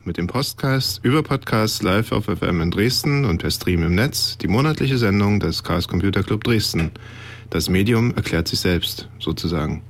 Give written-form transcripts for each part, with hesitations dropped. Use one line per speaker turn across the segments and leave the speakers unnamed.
mit dem Podcast über Podcast live auf FM in Dresden und per Stream im Netz, die monatliche Sendung des Chaos Computer Club Dresden. Das Medium erklärt sich selbst, sozusagen.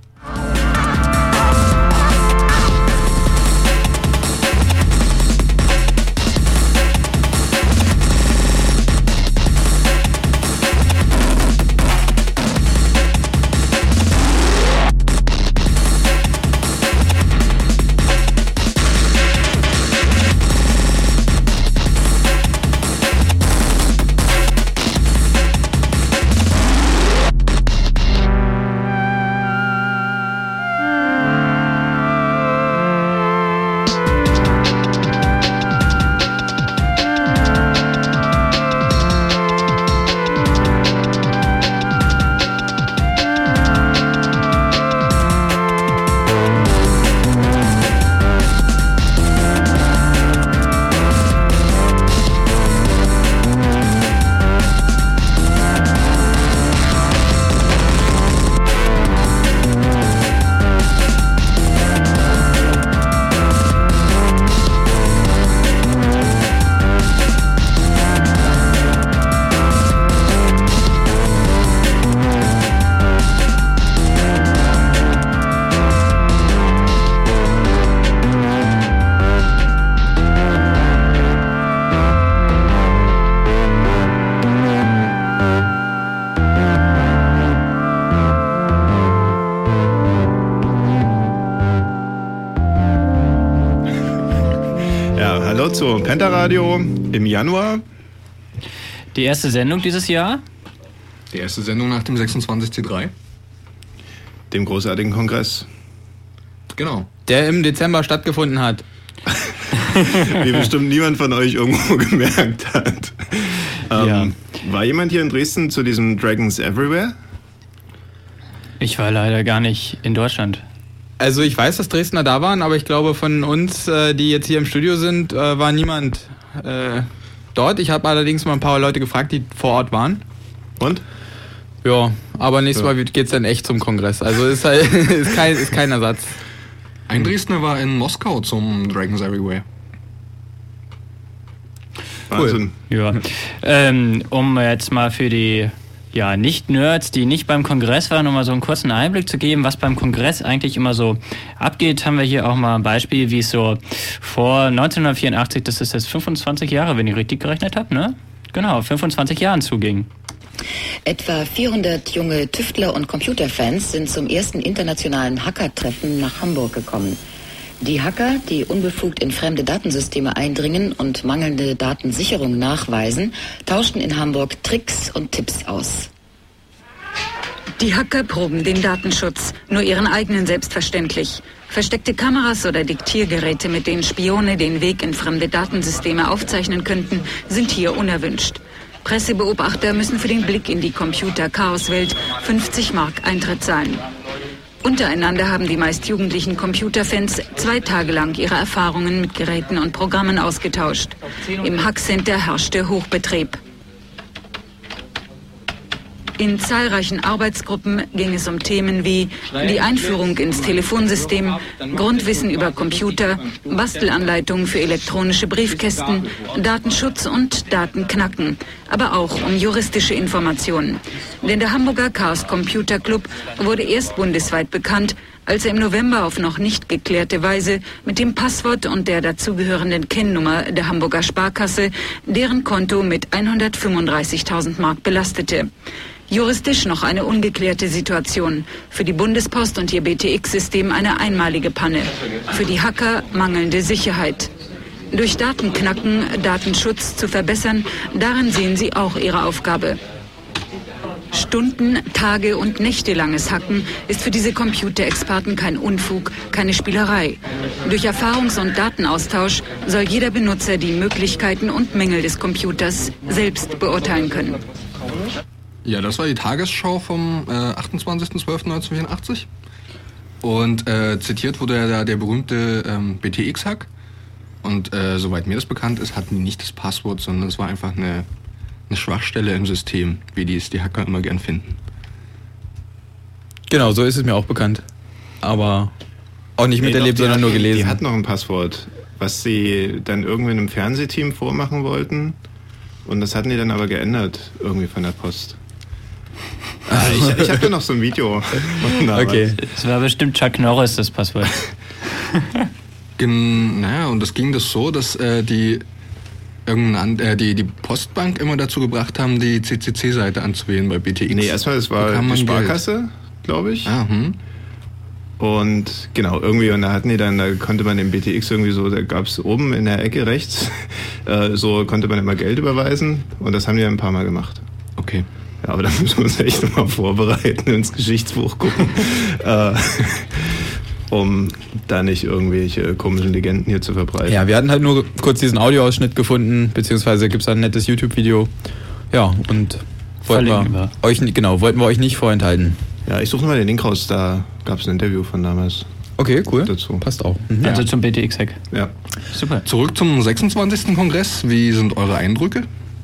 Zu Pentaradio im Januar.
Die erste Sendung dieses Jahr.
Die erste Sendung nach dem 26C3.
Dem großartigen Kongress.
Genau.
Der im Dezember stattgefunden hat.
Wie bestimmt niemand von euch irgendwo gemerkt hat.
Ja.
War jemand hier in Dresden zu diesem Dragons Everywhere?
Ich war leider gar nicht in Deutschland.
Also ich weiß, dass Dresdner da waren, aber ich glaube von uns, die jetzt hier im Studio sind, war niemand dort. Ich habe allerdings mal ein paar Leute gefragt, die vor Ort waren.
Und?
Ja, aber nächstes Mal geht's dann echt zum Kongress. Also ist halt, ist kein Ersatz.
Ein Dresdner war in Moskau zum Dragons Everywhere.
Wahnsinn.
Cool. Ja. Um jetzt mal für die Nicht-Nerds, die nicht beim Kongress waren, um mal so einen kurzen Einblick zu geben, was beim Kongress eigentlich immer so abgeht, haben wir hier auch mal ein Beispiel, wie es so vor 1984, das ist jetzt 25 Jahre, wenn ich richtig gerechnet habe, ne? Genau, 25 Jahren zuging.
Etwa 400 junge Tüftler und Computerfans sind zum ersten internationalen Hacker-Treffen nach Hamburg gekommen. Die Hacker, die unbefugt in fremde Datensysteme eindringen und mangelnde Datensicherung nachweisen, tauschten in Hamburg Tricks und Tipps aus.
Die Hacker proben den Datenschutz, nur ihren eigenen selbstverständlich. Versteckte Kameras oder Diktiergeräte, mit denen Spione den Weg in fremde Datensysteme aufzeichnen könnten, sind hier unerwünscht. Pressebeobachter müssen für den Blick in die Computer-Chaos-Welt 50 Mark Eintritt zahlen. Untereinander haben die meist jugendlichen Computerfans 2 Tage lang ihre Erfahrungen mit Geräten und Programmen ausgetauscht. Im Hackcenter herrschte Hochbetrieb. In zahlreichen Arbeitsgruppen ging es um Themen wie die Einführung ins Telefonsystem, Grundwissen über Computer, Bastelanleitungen für elektronische Briefkästen, Datenschutz und Datenknacken, aber auch um juristische Informationen. Denn der Hamburger Chaos Computer Club wurde erst bundesweit bekannt, als er im November auf noch nicht geklärte Weise mit dem Passwort und der dazugehörenden Kennnummer der Hamburger Sparkasse deren Konto mit 135.000 Mark belastete. Juristisch noch eine ungeklärte Situation. Für die Bundespost und ihr BTX-System eine einmalige Panne. Für die Hacker mangelnde Sicherheit. Durch Datenknacken Datenschutz zu verbessern, darin sehen sie auch ihre Aufgabe. Stunden-, Tage- und nächtelanges Hacken ist für diese Computerexperten kein Unfug, keine Spielerei. Durch Erfahrungs- und Datenaustausch soll jeder Benutzer die Möglichkeiten und Mängel des Computers selbst beurteilen können.
Ja, das war die Tagesschau vom 28.12.1984. Und zitiert wurde der berühmte BTX-Hack. Und soweit mir das bekannt ist, hatten die nicht das Passwort, sondern es war einfach eine Schwachstelle im System, wie die Hacker immer gern finden.
Genau, so ist es mir auch bekannt. Aber auch nicht miterlebt, sondern nur gelesen.
Die hat noch ein Passwort. was sie dann irgendwie einem Fernsehteam vormachen wollten. Und das hatten die dann aber geändert, irgendwie von der Post. Ich habe da noch so ein Video.
Okay.
Das war bestimmt Chuck Norris, das Passwort.
Naja, und das ging das so, dass die Postbank immer dazu gebracht haben, die CCC-Seite anzuwählen bei BTX.
Nee, erstmal, das war die Sparkasse, glaube ich. Und genau, irgendwie, und da konnte man den BTX irgendwie so, da gab es oben in der Ecke rechts, so konnte man immer Geld überweisen und das haben die ein paar Mal gemacht.
Okay.
Ja, aber da müssen wir uns echt nochmal vorbereiten, ins Geschichtsbuch gucken, um da nicht irgendwelche komischen Legenden hier zu verbreiten.
Ja, wir hatten halt nur kurz diesen Audioausschnitt gefunden, beziehungsweise gibt es ein nettes YouTube-Video. Ja, und wollten wir euch nicht vorenthalten.
Ja, ich suche mal den Link raus, da gab es ein Interview von damals.
Okay, cool.
Dazu.
Passt auch.
Also zum BTX-Hack.
Ja.
Super.
Zurück zum 26. Kongress. Wie sind eure Eindrücke?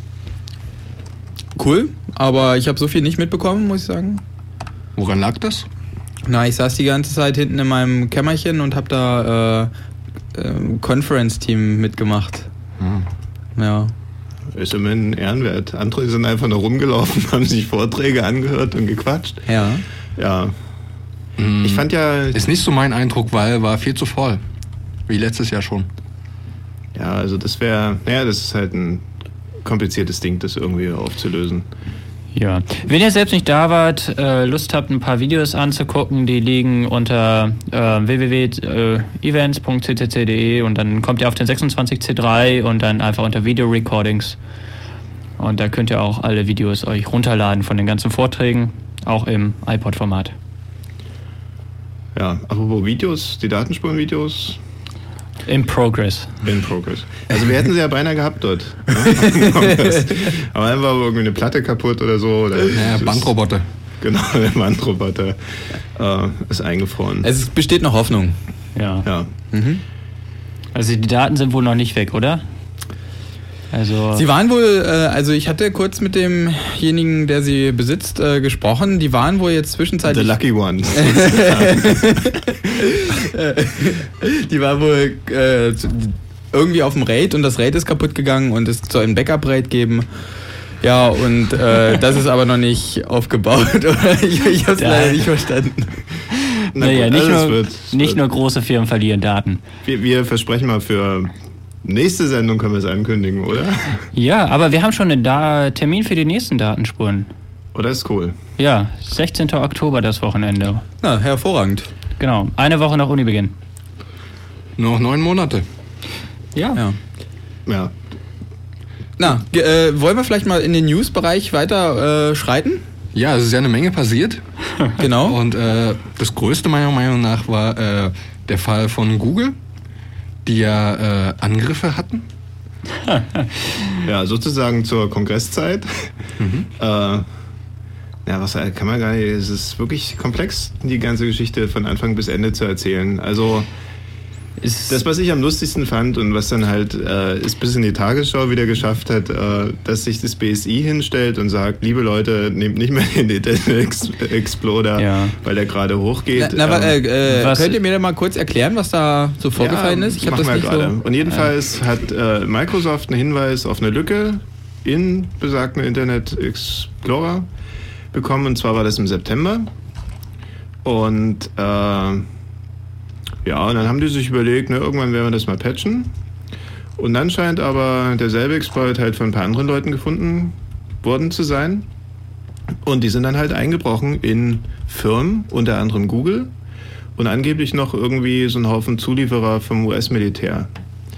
Cool, aber ich habe so viel nicht mitbekommen, muss ich sagen.
Woran lag das?
Na, ich saß die ganze Zeit hinten in meinem Kämmerchen und habe da Conference-Team mitgemacht. Ja.
Ist immerhin ehrenwert. Andere sind einfach nur rumgelaufen, haben sich Vorträge angehört und gequatscht.
Ja.
Ja. Ich fand ja...
Ist nicht so mein Eindruck, weil war viel zu voll. Wie letztes Jahr schon.
Ja, also das ist halt ein kompliziertes Ding, das irgendwie aufzulösen.
Ja. Wenn ihr selbst nicht da wart, Lust habt, ein paar Videos anzugucken, die liegen unter www.events.ccc.de und dann kommt ihr auf den 26C3 und dann einfach unter Video Recordings. Und da könnt ihr auch alle Videos euch runterladen von den ganzen Vorträgen, auch im iPod-Format.
Ja, apropos Videos, die Datenspurenvideos.
In progress.
Also wir hätten sie ja beinahe gehabt dort. Ne? Aber dann war irgendwie eine Platte kaputt oder so. Oder
Bandroboter.
Genau, der Bandroboter ist eingefroren.
Es besteht noch Hoffnung.
Ja. Also die Daten sind wohl noch nicht weg, oder? Also
Sie waren wohl, also ich hatte kurz mit demjenigen, der sie besitzt, gesprochen. Die waren wohl jetzt zwischenzeitlich...
The lucky ones.
Die war wohl irgendwie auf dem RAID und das RAID ist kaputt gegangen und es soll ein Backup-RAID geben. Ja, und das ist aber noch nicht aufgebaut. Ich habe es leider nicht verstanden.
Naja, nicht nur große Firmen verlieren Daten.
Wir versprechen mal für... Nächste Sendung können wir es ankündigen, oder?
Ja, aber wir haben schon einen Termin für die nächsten Datenspuren.
Oh, das ist cool.
Ja, 16. Oktober das Wochenende.
Na, hervorragend.
Genau, eine Woche nach Unibeginn.
Noch 9 Monate.
Ja.
Na, wollen wir vielleicht mal in den News-Bereich weiter schreiten?
Ja, es ist ja eine Menge passiert.
Genau.
Und das Größte meiner Meinung nach war der Fall von Google, die ja Angriffe hatten.
Ja, sozusagen zur Kongresszeit. Was kann man gar nicht, es ist wirklich komplex, die ganze Geschichte von Anfang bis Ende zu erzählen. Also das, was ich am lustigsten fand und was dann halt es bis in die Tagesschau wieder geschafft hat, dass sich das BSI hinstellt und sagt, liebe Leute, nehmt nicht mehr den Internet Explorer, weil der gerade hochgeht.
Könnt ihr mir da mal kurz erklären, was da so vorgefallen ist?
Ich habe das nicht gerade. Und jedenfalls hat Microsoft einen Hinweis auf eine Lücke in besagten Internet Explorer bekommen, und zwar war das im September. Und und dann haben die sich überlegt, irgendwann werden wir das mal patchen. Und dann scheint aber derselbe Exploit halt von ein paar anderen Leuten gefunden worden zu sein. Und die sind dann halt eingebrochen in Firmen, unter anderem Google, und angeblich noch irgendwie so ein Haufen Zulieferer vom US-Militär.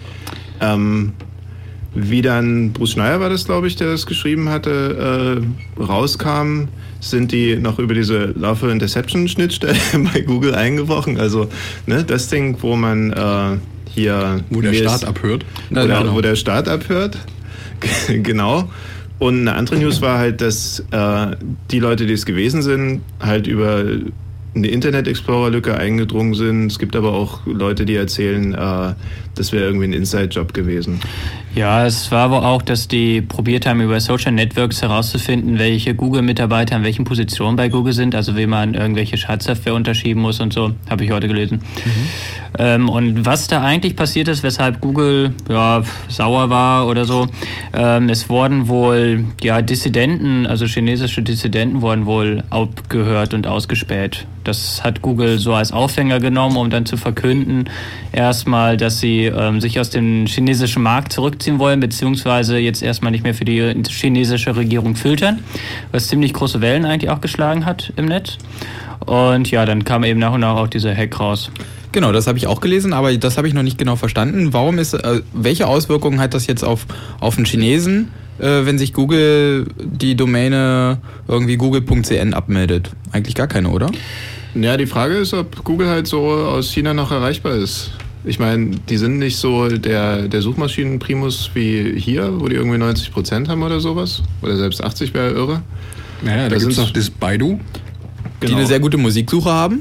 Wie dann Bruce Schneier war das, glaube ich, der das geschrieben hatte, rauskam, sind die noch über diese Lawful Interception Schnittstelle bei Google eingebrochen. Also das Ding, wo man
wo der Staat abhört.
Wo der Staat abhört. Genau. Und eine andere News war halt, dass die Leute, die es gewesen sind, halt über eine Internet Explorer Lücke eingedrungen sind. Es gibt aber auch Leute, die erzählen, Das wäre irgendwie ein Inside-Job gewesen.
Ja, es war aber auch, dass die probiert haben, über Social Networks herauszufinden, welche Google-Mitarbeiter in welchen Positionen bei Google sind, also wie man irgendwelche Schadsoftware unterschieben muss und so, habe ich heute gelesen. Und was da eigentlich passiert ist, weshalb Google sauer war oder so, es wurden wohl Dissidenten, also chinesische Dissidenten wurden wohl abgehört und ausgespäht. Das hat Google so als Aufhänger genommen, um dann zu verkünden, erstmal, dass sie sich aus dem chinesischen Markt zurückziehen wollen, beziehungsweise jetzt erstmal nicht mehr für die chinesische Regierung filtern, was ziemlich große Wellen eigentlich auch geschlagen hat im Netz. Und ja, dann kam eben nach und nach auch dieser Hack raus.
Genau, das habe ich auch gelesen, aber das habe ich noch nicht genau verstanden. Welche Auswirkungen hat das jetzt auf den Chinesen, wenn sich Google die Domäne irgendwie google.cn abmeldet? Eigentlich gar keine, oder?
Ja, die Frage ist, ob Google halt so aus China noch erreichbar ist. Ich meine, die sind nicht so der Suchmaschinenprimus wie hier, wo die irgendwie 90% haben oder sowas. Oder selbst 80 wäre irre.
Naja, da gibt es noch das Baidu.
Die eine sehr gute Musiksuche haben.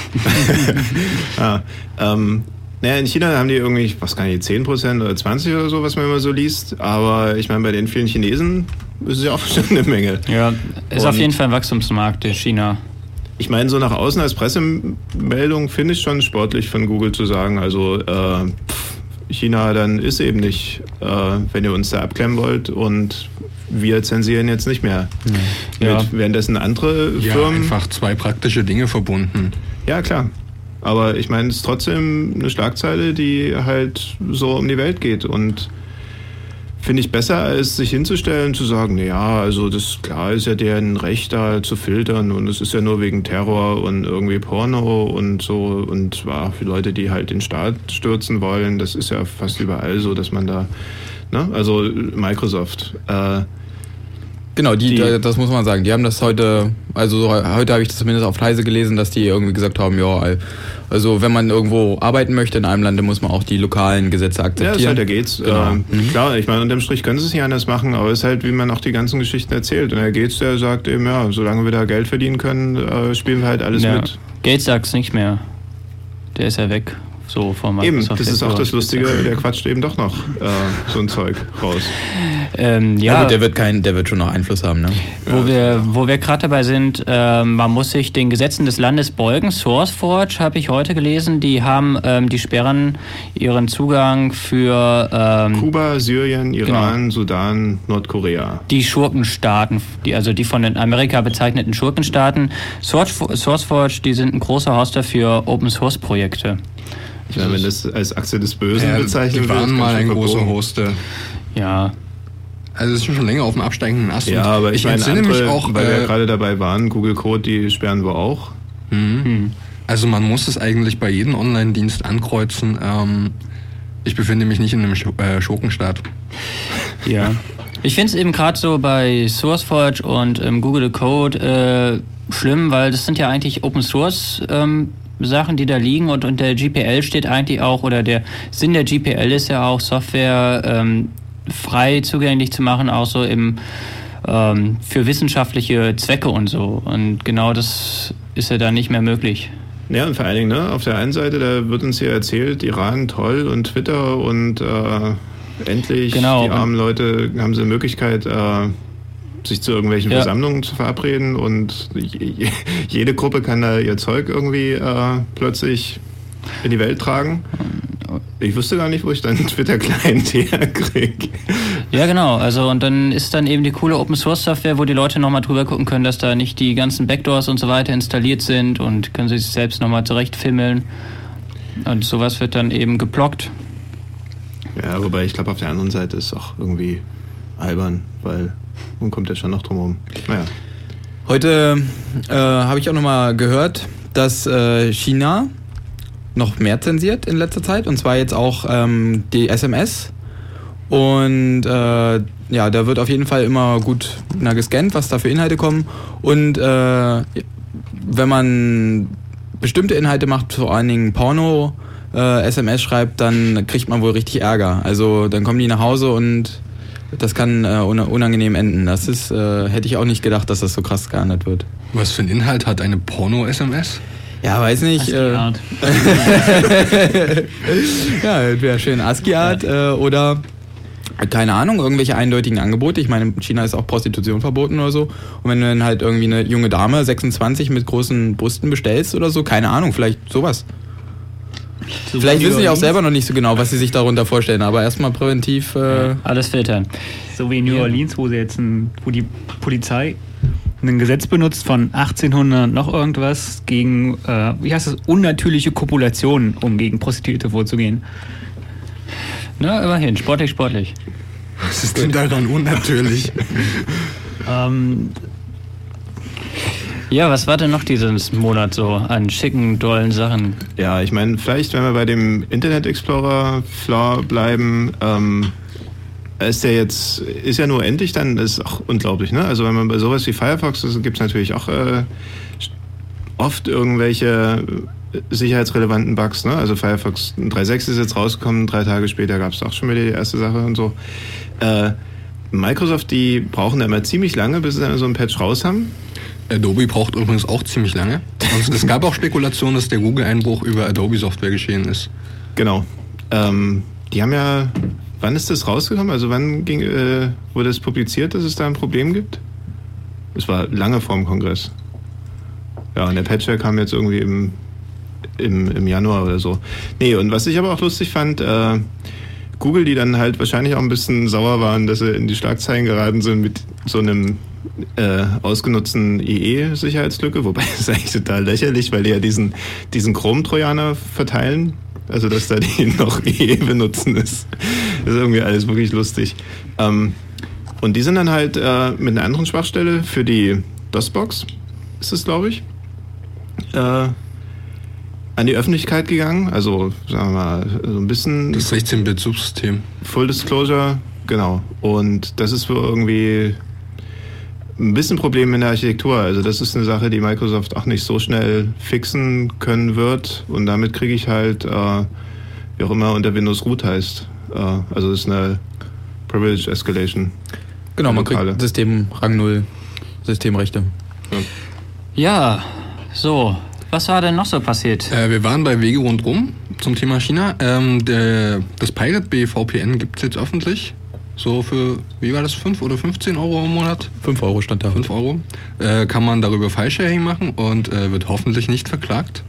In China haben die irgendwie, ich weiß gar nicht, 10% oder 20% oder so, was man immer so liest. Aber ich meine, bei den vielen Chinesen ist es ja auch schon eine Menge.
Ja, ist auf jeden Fall ein Wachstumsmarkt in China.
Ich meine, so nach außen als Pressemeldung finde ich schon sportlich von Google zu sagen, also China dann ist eben nicht, wenn ihr uns da abklemmen wollt, und wir zensieren jetzt nicht mehr. Währenddessen andere Firmen...
einfach zwei praktische Dinge verbunden.
Ja, klar. Aber ich meine, es ist trotzdem eine Schlagzeile, die halt so um die Welt geht, und finde ich besser, als sich hinzustellen und zu sagen, naja, also das klar ist ja deren Recht da zu filtern, und es ist ja nur wegen Terror und irgendwie Porno und so, und für Leute, die halt den Staat stürzen wollen, das ist ja fast überall so, dass man da, also Microsoft,
genau, das muss man sagen. Die haben das heute habe ich das zumindest auf Heise gelesen, dass die irgendwie gesagt haben, also wenn man irgendwo arbeiten möchte in einem Land, dann muss man auch die lokalen Gesetze akzeptieren.
Ja, da geht's.
Genau.
Klar, ich meine, unterm Strich können sie es nicht anders machen, aber es ist halt, wie man auch die ganzen Geschichten erzählt. Und der Gates, der sagt eben, solange wir da Geld verdienen können, spielen wir halt alles mit.
Gates sagt's nicht mehr. Der ist ja weg. So von Microsoft.
Eben, das ist auch das Lustige, der quatscht eben doch noch so ein Zeug raus.
Gut, der wird schon noch Einfluss haben, ne?
Wo wir gerade dabei sind, man muss sich den Gesetzen des Landes beugen. SourceForge habe ich heute gelesen, die sperren ihren Zugang für
Kuba, Syrien, Iran, Sudan, Nordkorea.
Die Schurkenstaaten, die von den Amerika bezeichneten Schurkenstaaten. SourceForge, die sind ein großer Hoster für Open-Source-Projekte.
Ja, wenn das als Achse des Bösen bezeichnet wird.
Die waren mal ein großer Hoster.
Ja.
Also es ist schon länger auf dem absteigenden Ast.
Ja, aber ich meine,
mich auch,
weil wir gerade dabei waren, Google Code, die sperren wir auch.
Also man muss es eigentlich bei jedem Online-Dienst ankreuzen. Ich befinde mich nicht in einem Schurkenstaat.
Ja. Ich finde es eben gerade so bei SourceForge und Google Code schlimm, weil das sind ja eigentlich Open Source Sachen, die da liegen, und unter der GPL steht eigentlich auch, oder der Sinn der GPL ist ja auch, Software frei zugänglich zu machen, auch so für wissenschaftliche Zwecke und so. Und genau das ist ja dann nicht mehr möglich.
Ja, und vor allen Dingen, auf der einen Seite, da wird uns hier erzählt, Iran toll und Twitter und endlich, die armen Leute haben sie die Möglichkeit, sich zu irgendwelchen Versammlungen zu verabreden, und jede Gruppe kann da ihr Zeug irgendwie plötzlich in die Welt tragen. Ich wusste gar nicht, wo ich dann einen Twitter-Client herkriege.
Ja, genau. Also, und dann ist dann eben die coole Open-Source-Software, wo die Leute nochmal drüber gucken können, dass da nicht die ganzen Backdoors und so weiter installiert sind, und können sich selbst nochmal zurechtfimmeln. Und sowas wird dann eben geblockt.
Ja, wobei ich glaube, auf der anderen Seite ist es auch irgendwie albern, weil man kommt ja schon noch drum herum. Naja.
Heute habe ich auch nochmal gehört, dass China noch mehr zensiert in letzter Zeit, und zwar jetzt auch die SMS. Und da wird auf jeden Fall immer gut gescannt, was da für Inhalte kommen. Und wenn man bestimmte Inhalte macht, vor allen Dingen Porno, SMS schreibt, dann kriegt man wohl richtig Ärger. Also dann kommen die nach Hause und das kann unangenehm enden. Das hätte ich auch nicht gedacht, dass das so krass geahndet wird.
Was für einen Inhalt hat eine Porno-SMS?
Ja, weiß nicht.
ASCII-Art.
Ja, wäre schön ASCII-Art oder keine Ahnung, irgendwelche eindeutigen Angebote. Ich meine, in China ist auch Prostitution verboten oder so. Und wenn du dann halt irgendwie eine junge Dame, 26, mit großen Brüsten bestellst oder so, keine Ahnung, vielleicht sowas.
So
Vielleicht
wie
wissen die
New
auch
Orleans.
selber noch nicht so genau, was sie sich darunter vorstellen, aber erstmal präventiv.
Alles filtern.
So wie in New Orleans, wo die Polizei ein Gesetz benutzt von 1800 noch irgendwas gegen, wie heißt das, unnatürliche Kopulationen, um gegen Prostituierte vorzugehen.
Na, immerhin, sportlich.
Was ist denn daran unnatürlich?
Ja, was war denn noch diesen Monat so an schicken, dollen Sachen?
Ja, ich meine, vielleicht, wenn wir bei dem Internet Explorer Floor bleiben, ist ja nur endlich dann, das ist auch unglaublich, ne? Also wenn man bei sowas wie Firefox, gibt es natürlich auch oft irgendwelche sicherheitsrelevanten Bugs, ne? Also Firefox 3.6 ist jetzt rausgekommen, 3 Tage später gab es auch schon wieder die erste Sache und so. Microsoft, die brauchen da immer ziemlich lange, bis sie dann so ein Patch raus haben.
Adobe braucht übrigens auch ziemlich lange. Und es gab auch Spekulationen, dass der Google-Einbruch über Adobe-Software geschehen ist.
Genau. Die haben ja, wann ist das rausgekommen? Also wann wurde es publiziert, dass es da ein Problem gibt? Es war lange vorm Kongress. Ja, und der Patcher kam jetzt irgendwie im Januar oder so. Nee, und was ich aber auch lustig fand, Google, die dann halt wahrscheinlich auch ein bisschen sauer waren, dass sie in die Schlagzeilen geraten sind mit so einem ausgenutzten IE-Sicherheitslücke, wobei das ist eigentlich total lächerlich, weil die ja diesen Chrome-Trojaner verteilen, also dass da die noch IE benutzen ist irgendwie alles wirklich lustig. Und die sind dann halt mit einer anderen Schwachstelle für die DOS-Box, ist es glaube ich, an die Öffentlichkeit gegangen, also sagen wir mal so ein bisschen...
Das 16-Bit-Subsystem.
Full Disclosure, genau. Und das ist wohl irgendwie ein bisschen Problem in der Architektur. Also das ist eine Sache, die Microsoft auch nicht so schnell fixen können wird. Und damit kriege ich halt, wie auch immer unter Windows Root heißt. Also das ist eine Privilege Escalation.
Genau, man kriegt System Rang 0 Systemrechte.
Ja, so. Was war denn noch so passiert?
Wir waren bei Wege rundrum zum Thema China. Das Pirate Bay VPN gibt es jetzt öffentlich. So für, wie war das, 5 oder 15 Euro im Monat?
5 Euro stand da.
5 Euro. Kann man darüber File-Sharing machen und wird hoffentlich nicht verklagt.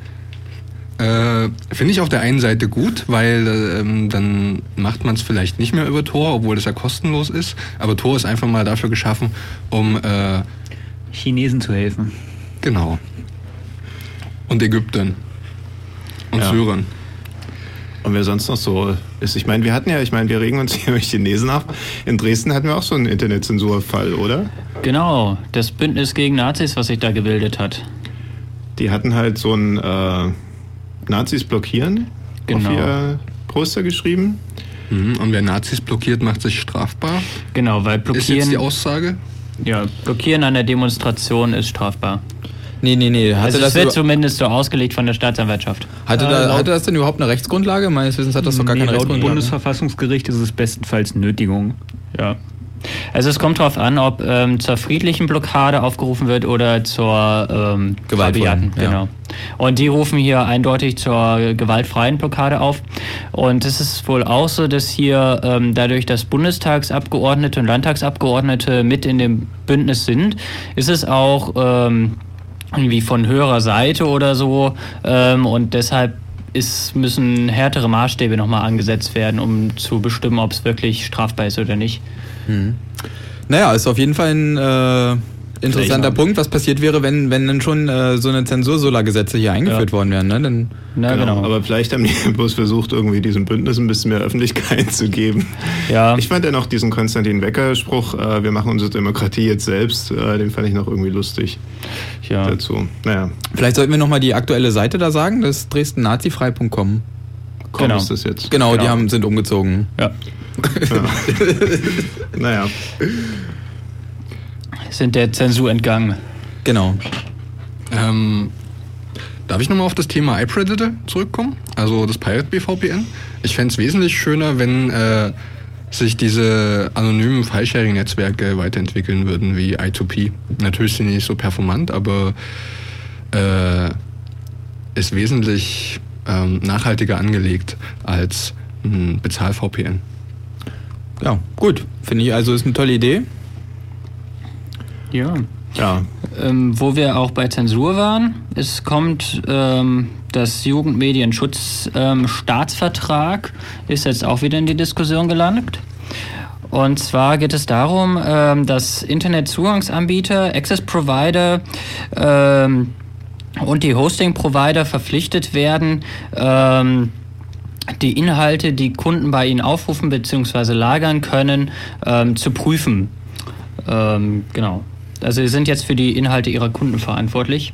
Finde ich auf der einen Seite gut, weil dann macht man es vielleicht nicht mehr über Tor, obwohl das ja kostenlos ist. Aber Tor ist einfach mal dafür geschaffen, um
Chinesen zu helfen.
Genau. Und Ägyptern. Und
Ja.
Syrern.
Und wer sonst noch so ist. Ich meine, wir regen uns hier mit Chinesen ab. In Dresden hatten wir auch so einen Internetzensurfall, oder?
Genau, das Bündnis gegen Nazis, was sich da gebildet hat.
Die hatten halt so ein Nazis blockieren
Genau.
auf ihr Poster geschrieben.
Und wer Nazis blockiert, macht sich strafbar.
Genau, weil
Ist jetzt die Aussage?
Blockieren an der Demonstration ist strafbar.
Nee.
Also das wird zumindest so ausgelegt von der Staatsanwaltschaft.
Hatte das denn überhaupt eine Rechtsgrundlage? Meines Wissens hat das doch gar keine
Laut
Rechtsgrundlage.
Bundesverfassungsgericht ist es bestenfalls Nötigung.
Ja. Also es kommt darauf an, ob zur friedlichen Blockade aufgerufen wird oder zur
Gewaltvollen,
rabiaten,
ja.
genau. Und die rufen hier eindeutig zur gewaltfreien Blockade auf. Und es ist wohl auch so, dass hier dadurch, dass Bundestagsabgeordnete und Landtagsabgeordnete mit in dem Bündnis sind, ist es auch irgendwie von höherer Seite oder so. Und deshalb müssen härtere Maßstäbe nochmal angesetzt werden, um zu bestimmen, ob es wirklich strafbar ist oder nicht.
Naja, ist auf jeden Fall ein interessanter Punkt. Was passiert wäre, wenn dann schon so eine Zensur-Sola-Gesetze hier eingeführt worden wären, ne? Dann
Genau.
Aber vielleicht haben die bloß versucht, irgendwie diesem Bündnis ein bisschen mehr Öffentlichkeit zu geben.
Ja.
Ich fand ja noch diesen Konstantin Wecker-Spruch, wir machen unsere Demokratie jetzt selbst, den fand ich noch irgendwie lustig
Ja.
dazu. Naja,
vielleicht sollten wir nochmal die aktuelle Seite da sagen, das ist dresdennazifrei.com.
komm,
Genau.
ist das jetzt.
Genau, die sind umgezogen.
Ja.
Naja,
Sind der Zensur entgangen.
Genau.
Darf ich nochmal auf das Thema iPredator zurückkommen? Also das Pirate Bay VPN? Ich fände es wesentlich schöner, wenn sich diese anonymen File-Sharing-Netzwerke weiterentwickeln würden wie I2P. Natürlich sind die nicht so performant, aber ist wesentlich nachhaltiger angelegt als ein Bezahl-VPN.
Ja, gut. Finde ich, also ist eine tolle Idee.
Ja.
Ja.
Wo wir auch bei Zensur waren, es kommt das Jugendmedienschutz-Staatsvertrag ist jetzt auch wieder in die Diskussion gelandet. Und zwar geht es darum, dass Internetzugangsanbieter, Access-Provider und die Hosting-Provider verpflichtet werden, die Inhalte, die Kunden bei ihnen aufrufen bzw. lagern können, zu prüfen. Genau. Also sie sind jetzt für die Inhalte ihrer Kunden verantwortlich.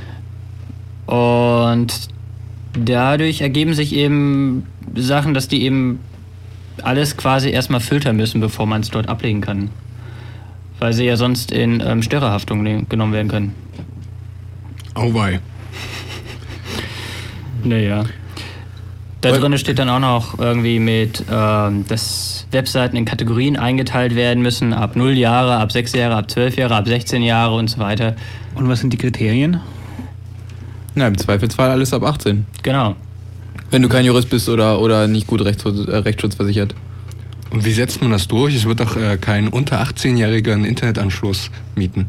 Und dadurch ergeben sich eben Sachen, dass die eben alles quasi erstmal filtern müssen, bevor man es dort ablegen kann. Weil sie ja sonst in Störerhaftung genommen werden können.
Auweih.
Naja. Da drin steht dann auch noch irgendwie mit, dass Webseiten in Kategorien eingeteilt werden müssen, ab 0 Jahre, ab 6 Jahre, ab 12 Jahre, ab 16 Jahre und so weiter.
Und was sind die Kriterien?
Na, im Zweifelsfall alles ab 18.
Genau.
Wenn du kein Jurist bist oder nicht gut rechtsschutzversichert.
Und wie setzt man das durch? Es wird doch kein unter 18-Jähriger einen Internetanschluss mieten.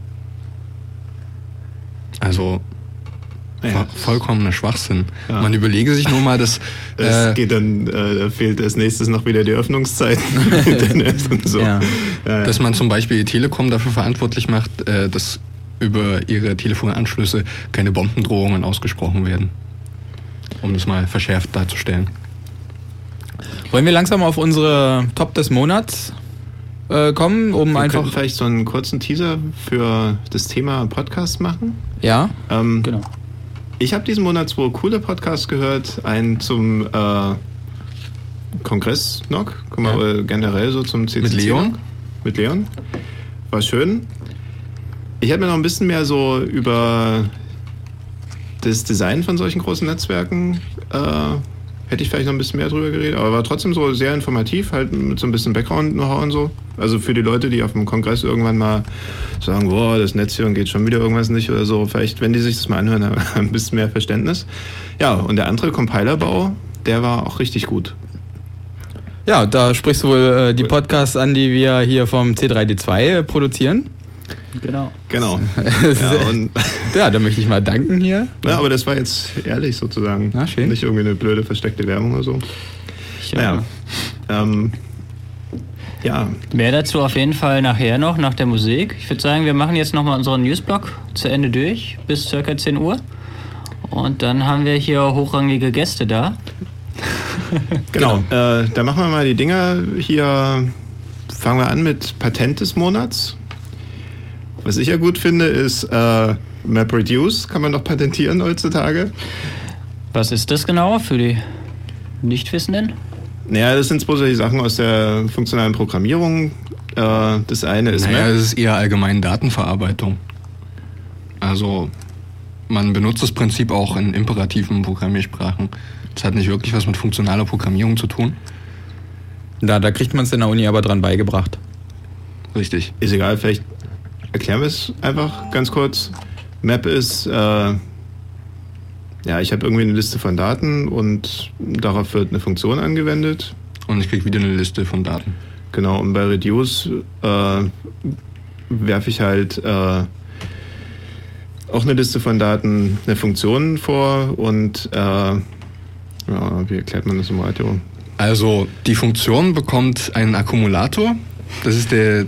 Also vollkommener Schwachsinn. Ja. Man überlege sich nur mal, dass
es geht dann, fehlt als nächstes noch wieder die Öffnungszeiten im Internet und so.
Ja.
Dass man zum Beispiel die Telekom dafür verantwortlich macht, dass über ihre Telefonanschlüsse keine Bombendrohungen ausgesprochen werden. Um das mal verschärft darzustellen.
Wollen wir langsam auf unsere Top des Monats kommen, um
wir
einfach...
könnten vielleicht so einen kurzen Teaser für das Thema Podcast machen.
Ja,
Genau.
Ich habe diesen Monat 2 coole Podcasts gehört. Einen zum Kongress-Knock, generell so zum CCC.
Mit Leon?
Mit Leon. War schön. Ich habe mir noch ein bisschen mehr so über das Design von solchen großen Netzwerken hätte ich vielleicht noch ein bisschen mehr drüber geredet, aber war trotzdem so sehr informativ, halt mit so ein bisschen Background-Know-how und so. Also für die Leute, die auf dem Kongress irgendwann mal sagen, boah, das Netz hier und geht schon wieder irgendwas nicht oder so, vielleicht, wenn die sich das mal anhören, haben ein bisschen mehr Verständnis. Ja, und der andere Compilerbau, der war auch richtig gut.
Ja, da sprichst du wohl die Podcasts an, die wir hier vom C3D2 produzieren.
Genau.
Ja, da möchte ich mal danken hier.
Ja, aber das war jetzt ehrlich sozusagen.
Na, schön.
Nicht irgendwie eine blöde versteckte Werbung oder so.
Ja.
Ja.
Mehr dazu auf jeden Fall nachher noch, nach der Musik. Ich würde sagen, wir machen jetzt nochmal unseren Newsblock zu Ende durch, bis ca. 10 Uhr. Und dann haben wir hier hochrangige Gäste da.
Genau. Da machen wir mal die Dinger hier. Fangen wir an mit Patent des Monats. Was ich ja gut finde, ist MapReduce, kann man doch patentieren heutzutage.
Was ist das genau für die Nichtwissenden?
Naja, das sind solche Sachen aus der funktionalen Programmierung. Das eine ist
das ist eher allgemein Datenverarbeitung. Also man benutzt das Prinzip auch in imperativen Programmiersprachen. Das hat nicht wirklich was mit funktionaler Programmierung zu tun.
Da kriegt man es in der Uni aber dran beigebracht.
Richtig.
Ist egal, vielleicht erklären wir es einfach ganz kurz. Map ist, ich habe irgendwie eine Liste von Daten und darauf wird eine Funktion angewendet.
Und ich kriege wieder eine Liste von Daten.
Genau, und bei Reduce werfe ich halt auch eine Liste von Daten, eine Funktion vor und wie erklärt man das im Radio?
Also die Funktion bekommt einen Akkumulator. Das ist der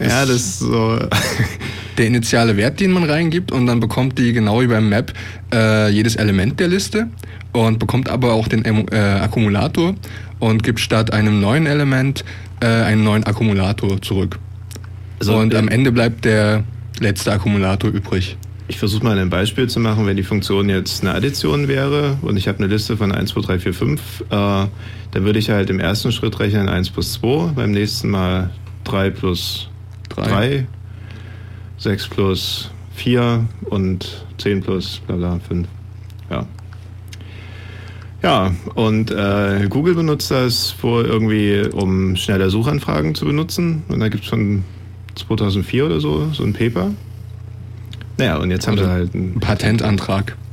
initiale Wert, den man reingibt, und dann bekommt die, genau wie beim Map, jedes Element der Liste und bekommt aber auch den Akkumulator und gibt statt einem neuen Element einen neuen Akkumulator zurück. Also, und am Ende bleibt der letzte Akkumulator übrig.
Ich versuche mal ein Beispiel zu machen, wenn die Funktion jetzt eine Addition wäre und ich habe eine Liste von 1, 2, 3, 4, 5, dann würde ich halt im ersten Schritt rechnen 1 plus 2, beim nächsten Mal 3 plus 3, 6 plus 4 und 10 plus bla bla 5. Ja, und Google benutzt das wohl irgendwie, um schneller Suchanfragen zu benutzen. Und da gibt es von 2004 oder so ein Paper. Naja, und jetzt haben sie halt einen
Patentantrag.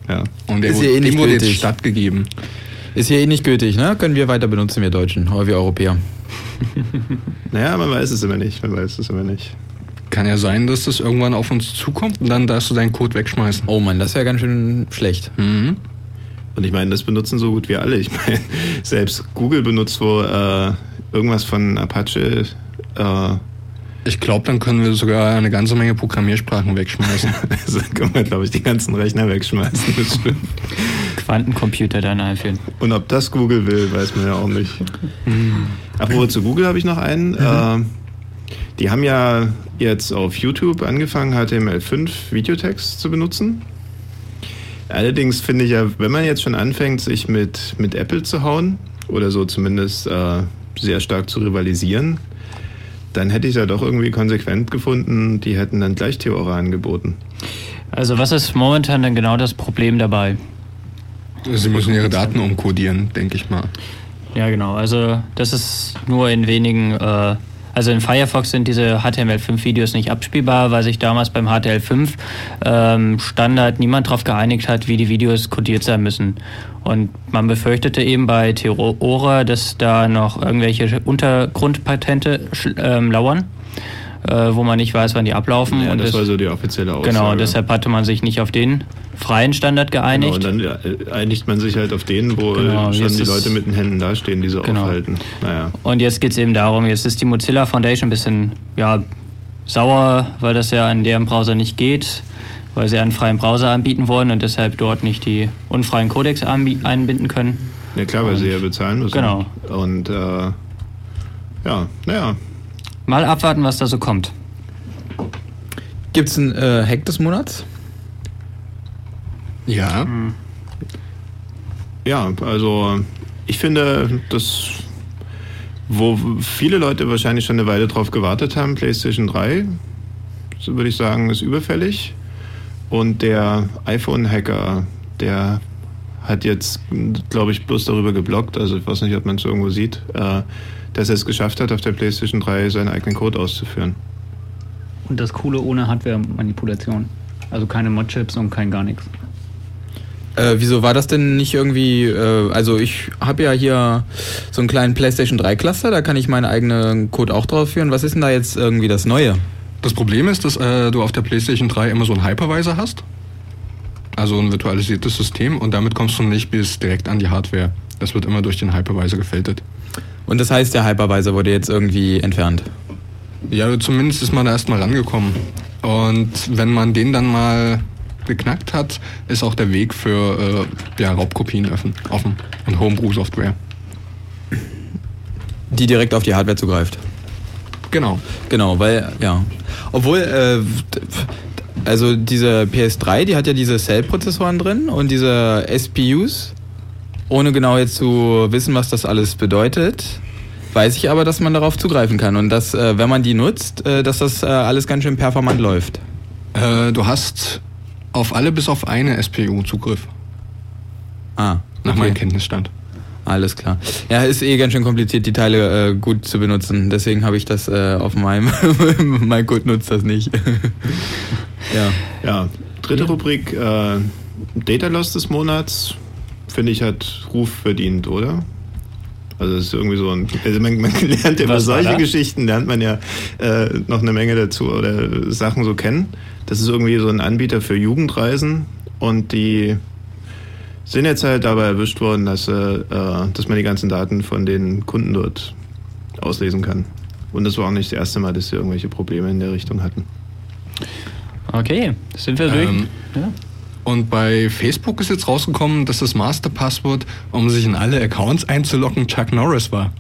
Ja.
Und
Ist hier
dem wurde jetzt
gültig.
stattgegeben.
Ist hier nicht gültig, ne? Können wir weiter benutzen, wir Deutschen oder wir Europäer.
Naja, man weiß es immer nicht.
Kann ja sein, dass das irgendwann auf uns zukommt und dann darfst du deinen Code wegschmeißen.
Oh Mann, das wäre ganz schön schlecht.
Mhm.
Und ich meine, das benutzen so gut wie alle. Ich meine, selbst Google benutzt wo irgendwas von Apache.
Ich glaube, dann können wir sogar eine ganze Menge Programmiersprachen wegschmeißen.
Also können wir, glaube ich, die ganzen Rechner wegschmeißen. Das stimmt.
Quantencomputer dann einführen.
Und ob das Google will, weiß man ja auch nicht. Apropos zu Google habe ich noch einen. Die haben ja jetzt auf YouTube angefangen, HTML5 Videotext zu benutzen. Allerdings finde ich ja, wenn man jetzt schon anfängt, sich mit Apple zu hauen, oder so zumindest sehr stark zu rivalisieren, dann hätte ich ja doch irgendwie konsequent gefunden, die hätten dann gleich Theora angeboten.
Also was ist momentan denn genau das Problem dabei?
Sie müssen ihre Daten umkodieren, denke ich mal.
Ja, genau. Also das ist nur in wenigen... Also in Firefox sind diese HTML5-Videos nicht abspielbar, weil sich damals beim HTML5-Standard niemand darauf geeinigt hat, wie die Videos codiert sein müssen. Und man befürchtete eben bei Theora, dass da noch irgendwelche Untergrundpatente lauern, wo man nicht weiß, wann die ablaufen.
Ja,
und
das war so die offizielle Aussage.
Genau, deshalb hatte man sich nicht auf den freien Standard geeinigt.
Genau, und dann einigt man sich halt auf den, wo schon die Leute mit den Händen dastehen, die sie aufhalten. Naja.
Und jetzt geht es eben darum, jetzt ist die Mozilla Foundation ein bisschen sauer, weil das ja an deren Browser nicht geht, weil sie einen freien Browser anbieten wollen und deshalb dort nicht die unfreien Codecs einbinden können.
Ja klar, weil sie ja bezahlen müssen.
Genau.
Und naja.
Mal abwarten, was da so kommt.
Gibt's einen Hack des Monats?
Ja.
Ja, also ich finde, dass wo viele Leute wahrscheinlich schon eine Weile drauf gewartet haben, PlayStation 3, so würde ich sagen, ist überfällig. Und der iPhone-Hacker, der hat jetzt, glaube ich, bloß darüber gebloggt, also ich weiß nicht, ob man es irgendwo sieht, dass er es geschafft hat, auf der PlayStation 3 seinen eigenen Code auszuführen.
Und das Coole ohne Hardware-Manipulation. Also keine Modchips und kein gar nichts.
Wieso war das denn nicht irgendwie, also ich habe ja hier so einen kleinen PlayStation 3 Cluster, da kann ich meinen eigenen Code auch drauf führen. Was ist denn da jetzt irgendwie das Neue?
Das Problem ist, dass du auf der PlayStation 3 immer so einen Hypervisor hast. Also ein virtualisiertes System und damit kommst du nicht bis direkt an die Hardware. Das wird immer durch den Hypervisor gefiltert.
Und das heißt, der Hypervisor wurde jetzt irgendwie entfernt?
Ja, zumindest ist man da erstmal rangekommen. Und wenn man den dann mal geknackt hat, ist auch der Weg für Raubkopien offen und Homebrew-Software.
Die direkt auf die Hardware zugreift.
Genau.
Genau, weil, ja. Obwohl, also diese PS3, die hat ja diese Cell-Prozessoren drin und diese SPUs. Ohne genau jetzt zu wissen, was das alles bedeutet, weiß ich aber, dass man darauf zugreifen kann und dass, wenn man die nutzt, dass das alles ganz schön performant läuft.
Du hast auf alle bis auf eine SPU Zugriff.
Nach
meinem Kenntnisstand.
Alles klar. Ja, ist ganz schön kompliziert, die Teile gut zu benutzen. Deswegen habe ich das auf meinem... mein Code nutzt das nicht.
Ja, dritte Rubrik, Data Loss des Monats, finde ich, hat Ruf verdient, oder? Also es ist irgendwie so ein... Also man lernt ja über solche Geschichten, lernt man ja noch eine Menge dazu oder Sachen so kennen. Das ist irgendwie so ein Anbieter für Jugendreisen und die sind jetzt halt dabei erwischt worden, dass man die ganzen Daten von den Kunden dort auslesen kann. Und das war auch nicht das erste Mal, dass sie irgendwelche Probleme in der Richtung hatten.
Okay, sind wir durch. Ja.
Und bei Facebook ist jetzt rausgekommen, dass das Masterpasswort, um sich in alle Accounts einzuloggen, Chuck Norris war.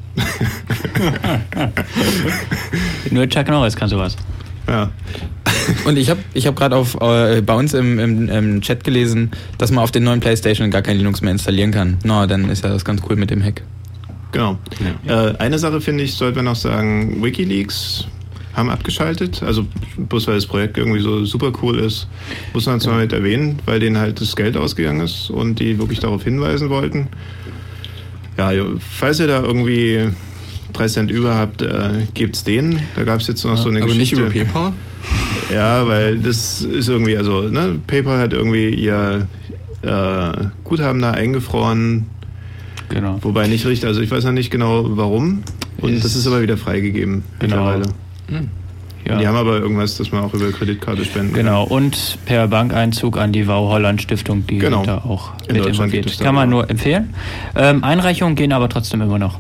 Nur Chuck Norris kann sowas.
Ja.
Und ich hab gerade bei uns im Chat gelesen, dass man auf den neuen PlayStation gar kein Linux mehr installieren kann. Dann ist ja das ganz cool mit dem Hack.
Genau. Ja. Eine Sache, finde ich, sollte man noch sagen, WikiLeaks haben abgeschaltet, also bloß weil das Projekt irgendwie so super cool ist, muss man zwar mit erwähnen, weil denen halt das Geld ausgegangen ist und die wirklich darauf hinweisen wollten. Ja, falls ihr da irgendwie 3 Cent über habt, gebt's denen. Da gab es jetzt noch so eine Geschichte.
Aber nicht über PayPal?
Ja, weil das ist irgendwie, also PayPal hat irgendwie Guthaben da eingefroren.
Genau.
Wobei nicht richtig, also ich weiß noch nicht genau warum. Und das ist aber wieder freigegeben mittlerweile.
Ja.
Die haben aber irgendwas, das man auch über Kreditkarte spenden kann.
Genau, und per Bankeinzug an die Wau Holland Stiftung, die
Genau.
da auch
In
mit
Deutschland
involviert.
gibt es da
Kann man
auch.
nur empfehlen. Einreichungen gehen aber trotzdem immer noch.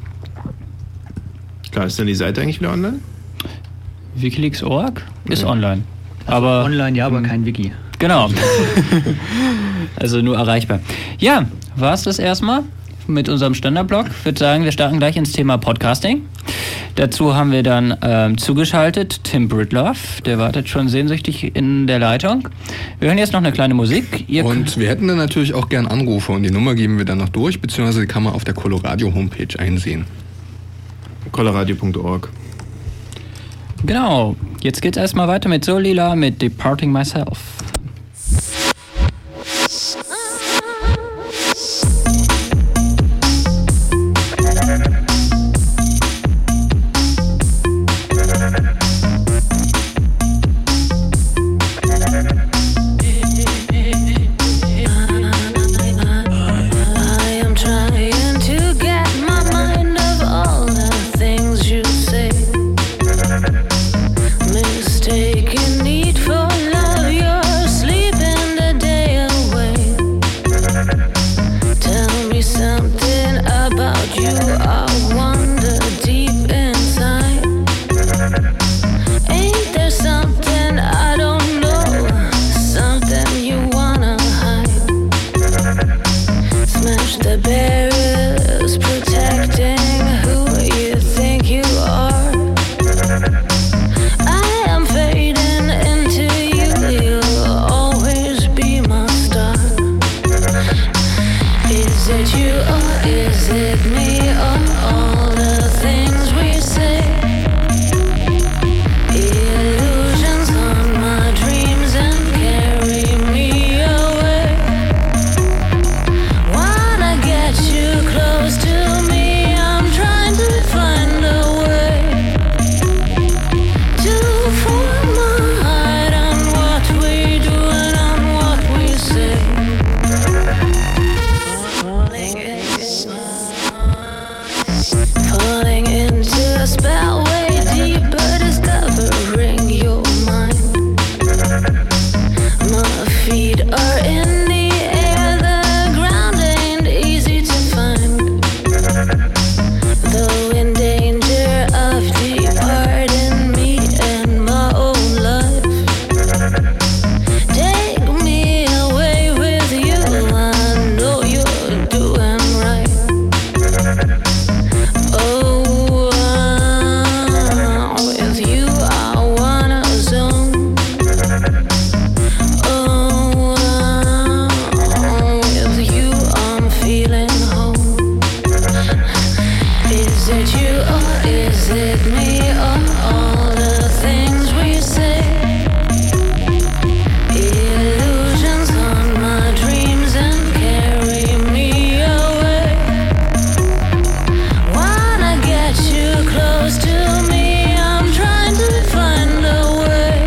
Klar, ist denn die Seite eigentlich wieder online?
Wikileaks.org ist online.
Also
Aber
online, ja, aber kein Wiki.
genau. Also nur erreichbar. Ja, war es das erstmal mit unserem Standardblog. Ich würde sagen, wir starten gleich ins Thema Podcasting. Dazu haben wir dann zugeschaltet Tim Britloff, der wartet schon sehnsüchtig in der Leitung. Wir hören jetzt noch eine kleine Musik.
Und wir hätten dann natürlich auch gern Anrufe und die Nummer geben wir dann noch durch, beziehungsweise die kann man auf der Coloradio Homepage einsehen.
Coloradio.org.
Genau, jetzt geht's erstmal weiter mit Solila mit Departing Myself.
Mistaken need for love, you're sleeping the day away. Tell me something about you, I wonder deep inside. Ain't there something I don't know, something you wanna hide? Smash the barriers protecting who you think you are. I am fading into you, you'll always be my star. Is it you or is it me or all the things we say? Illusions on my dreams and carry me away. Wanna get you close to me, I'm trying to find a way to form my heart on what we do and on what we say. Falling into a spell way deeper, discovering your mind. My feet are in the air, the ground ain't easy to find. Though in danger of departing me and my own life. Take me away with you, I know you're doing right. Oh, with you I wanna zone. Oh, with you I'm feeling home. Is it you or is it me or all the things we say? Illusions on my dreams and carry me away. Wanna get you close to me, I'm trying to find a way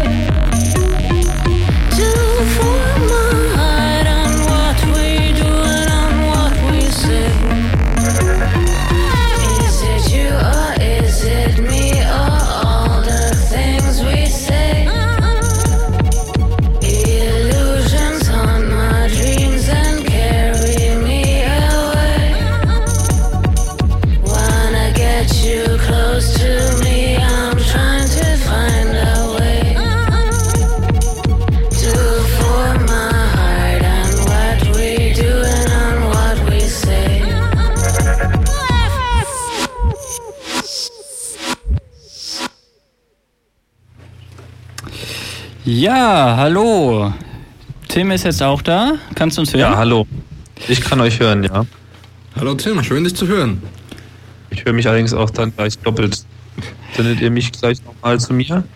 to form my heart on what we do and on what we say. Is it you or is it me or all the things we say? Illusions on my dreams and carry me away. Wanna get you close to me, I'm trying to find a way to form my heart on what we do and on what we say.
Ja, hallo. Tim ist jetzt auch da. Kannst du uns hören?
Ja, hallo. Ich kann euch hören, ja.
Hallo Tim, schön dich zu hören.
Ich höre mich allerdings auch dann gleich doppelt. Sendet ihr mich gleich nochmal zu mir?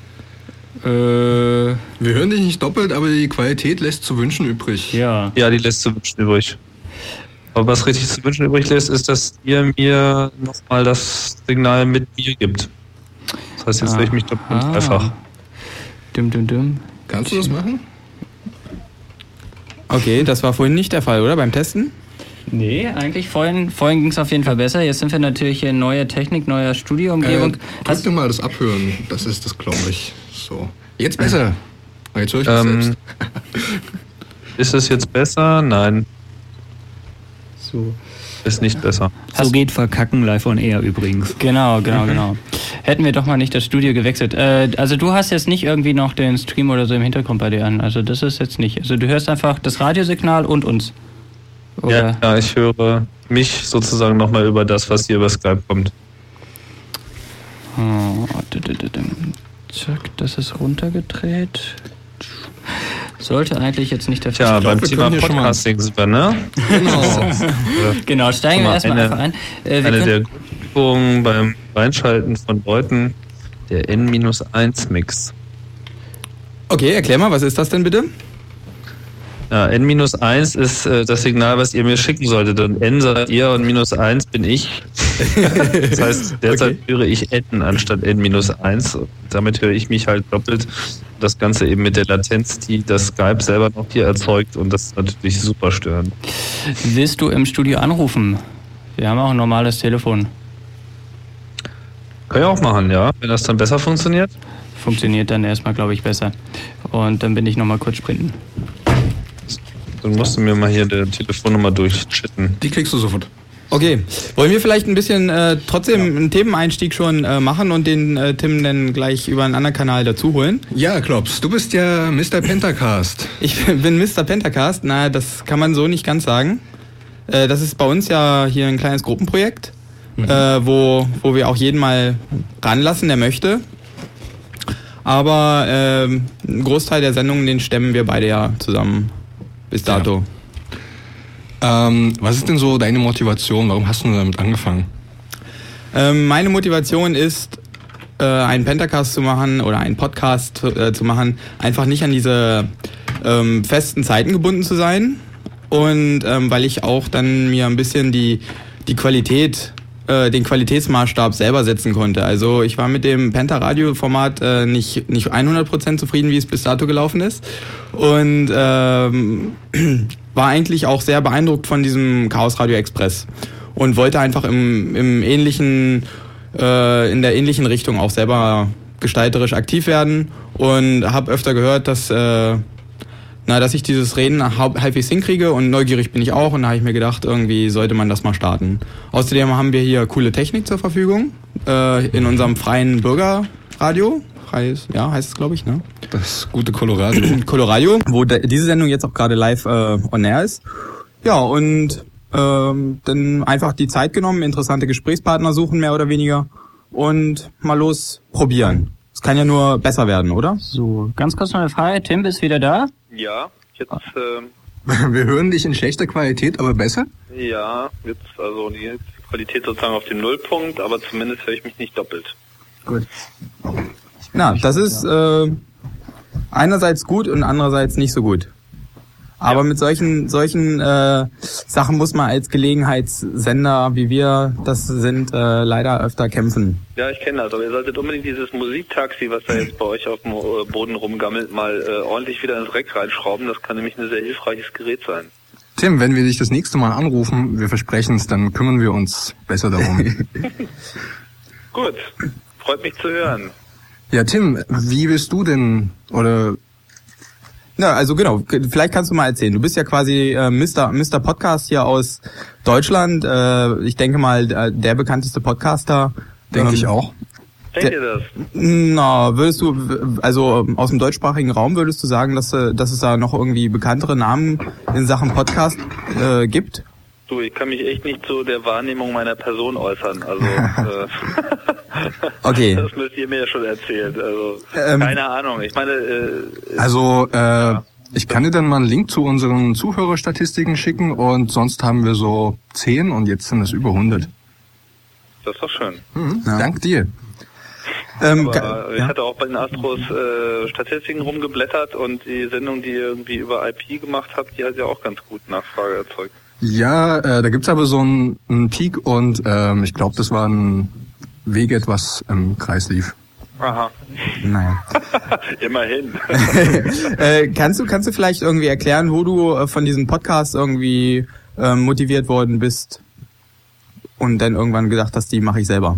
Wir hören dich nicht doppelt, aber die Qualität lässt zu wünschen übrig.
Ja.
Ja, die lässt zu wünschen übrig. Aber was richtig zu wünschen übrig lässt, ist, dass ihr mir nochmal das Signal mit mir gibt. Das heißt, jetzt höre ich mich doppelt und dreifach.
Dum.
Kannst du das machen?
Okay, das war vorhin nicht der Fall, oder? Beim Testen?
Nee, eigentlich vorhin ging es auf jeden Fall besser. Jetzt sind wir natürlich hier in neue Technik, neuer Studioumgebung.
Kannst du mal das abhören? Das ist das, glaube ich. So. Jetzt besser. Jetzt höre ich mich selbst.
Ist es jetzt besser? Nein.
So.
Ist nicht besser.
So geht Verkacken live on air übrigens.
Genau. Hätten wir doch mal nicht das Studio gewechselt. Also du hast jetzt nicht irgendwie noch den Stream oder so im Hintergrund bei dir an. Also das ist jetzt nicht. Also du hörst einfach das Radiosignal und uns. Oder?
Ja, ich höre mich sozusagen nochmal über das, was hier über Skype kommt.
Zack, das ist runtergedreht. Sollte eigentlich jetzt nicht der
Fall sein. Ja, beim Thema Podcasting sind wir, ne?
Genau, steigen wir erstmal einfach ein.
Eine der Übungen beim Reinschalten von Leuten, der N-1-Mix.
Okay, erklär mal, was ist das denn bitte?
Ja, N-1 ist das Signal, was ihr mir schicken solltet. Und N seid ihr und -1 bin ich. Das heißt, derzeit höre ich N anstatt N-1. Und damit höre ich mich halt doppelt. Das Ganze eben mit der Latenz, die das Skype selber noch hier erzeugt. Und das ist natürlich super störend.
Willst du im Studio anrufen? Wir haben auch ein normales Telefon.
Kann ich auch machen, ja. Wenn das dann besser funktioniert.
Funktioniert dann erstmal, glaube ich, besser. Und dann bin ich nochmal kurz sprinten.
Dann musst du mir mal hier die Telefonnummer durchchatten.
Die kriegst du sofort.
Okay, wollen wir vielleicht ein bisschen trotzdem einen Themeneinstieg schon machen und den Tim dann gleich über einen anderen Kanal dazu holen?
Ja, Klops, du bist ja Mr. Pentacast.
Ich bin Mr. Pentacast, na, das kann man so nicht ganz sagen. Das ist bei uns ja hier ein kleines Gruppenprojekt, wo wir auch jeden mal ranlassen, der möchte. Aber einen Großteil der Sendungen, den stemmen wir beide ja zusammen. Bis dato.
Ja. Was ist denn so deine Motivation? Warum hast du damit angefangen?
Meine Motivation ist, einen Pentacast zu machen oder einen Podcast zu machen, einfach nicht an diese festen Zeiten gebunden zu sein. Und weil ich auch dann mir ein bisschen die Qualität, den Qualitätsmaßstab selber setzen konnte. Also ich war mit dem Penta-Radio-Format nicht 100% zufrieden, wie es bis dato gelaufen ist. Und war eigentlich auch sehr beeindruckt von diesem Chaos Radio Express. Und wollte einfach in der ähnlichen Richtung auch selber gestalterisch aktiv werden. Und habe öfter gehört, dass ich dieses Reden halbwegs hinkriege und neugierig bin ich auch und da habe ich mir gedacht, irgendwie sollte man das mal starten. Außerdem haben wir hier coole Technik zur Verfügung in unserem freien Bürgerradio, heißt es glaube ich, ne?
Das gute Coloradio.
Coloradio, wo diese Sendung jetzt auch gerade live on air ist. Ja, und dann einfach die Zeit genommen, interessante Gesprächspartner suchen, mehr oder weniger, und mal los probieren. Es kann ja nur besser werden, oder?
So, ganz kurz noch eine Frage. Tim, bist wieder da?
Ja, jetzt...
Wir hören dich in schlechter Qualität, aber besser?
Ja, jetzt also die Qualität sozusagen auf dem Nullpunkt, aber zumindest höre ich mich nicht doppelt.
Gut. Na, das ist einerseits gut und andererseits nicht so gut. Aber mit solchen Sachen muss man als Gelegenheitssender, wie wir das sind, leider öfter kämpfen.
Ja, ich kenne das, aber ihr solltet unbedingt dieses Musiktaxi, was da jetzt bei euch auf dem Boden rumgammelt, mal ordentlich wieder ins Rack reinschrauben. Das kann nämlich ein sehr hilfreiches Gerät sein.
Tim, wenn wir dich das nächste Mal anrufen, wir versprechen es, dann kümmern wir uns besser darum.
Gut, freut mich zu hören.
Ja, Tim, wie bist du denn, oder...
Ja, also genau, vielleicht kannst du mal erzählen. Du bist ja quasi Mr. Podcast hier aus Deutschland. Ich denke mal, der bekannteste Podcaster.
Denke ich auch.
Denkt ihr das?
Na, würdest du, also aus dem deutschsprachigen Raum würdest du sagen, dass es da noch irgendwie bekanntere Namen in Sachen Podcast gibt?
Du, ich kann mich echt nicht zu der Wahrnehmung meiner Person äußern. Also
okay.
Das müsst ihr mir ja schon erzählen. Also keine Ahnung. Ich meine,
ich kann dir dann mal einen Link zu unseren Zuhörerstatistiken schicken und sonst haben wir so 10 und jetzt sind es über 100.
Das ist doch schön.
Ja. Dank dir.
Ich hatte auch bei den Astros Statistiken rumgeblättert und die Sendung, die ihr irgendwie über IP gemacht habt, die hat ja auch ganz gut Nachfrage erzeugt.
Ja, da gibt's aber so einen Peak und ich glaube, das war ein Weget, was im Kreis lief.
Aha.
Naja.
Immerhin.
Kannst du vielleicht irgendwie erklären, wo du von diesem Podcast irgendwie motiviert worden bist und dann irgendwann gedacht hast, die mache ich selber?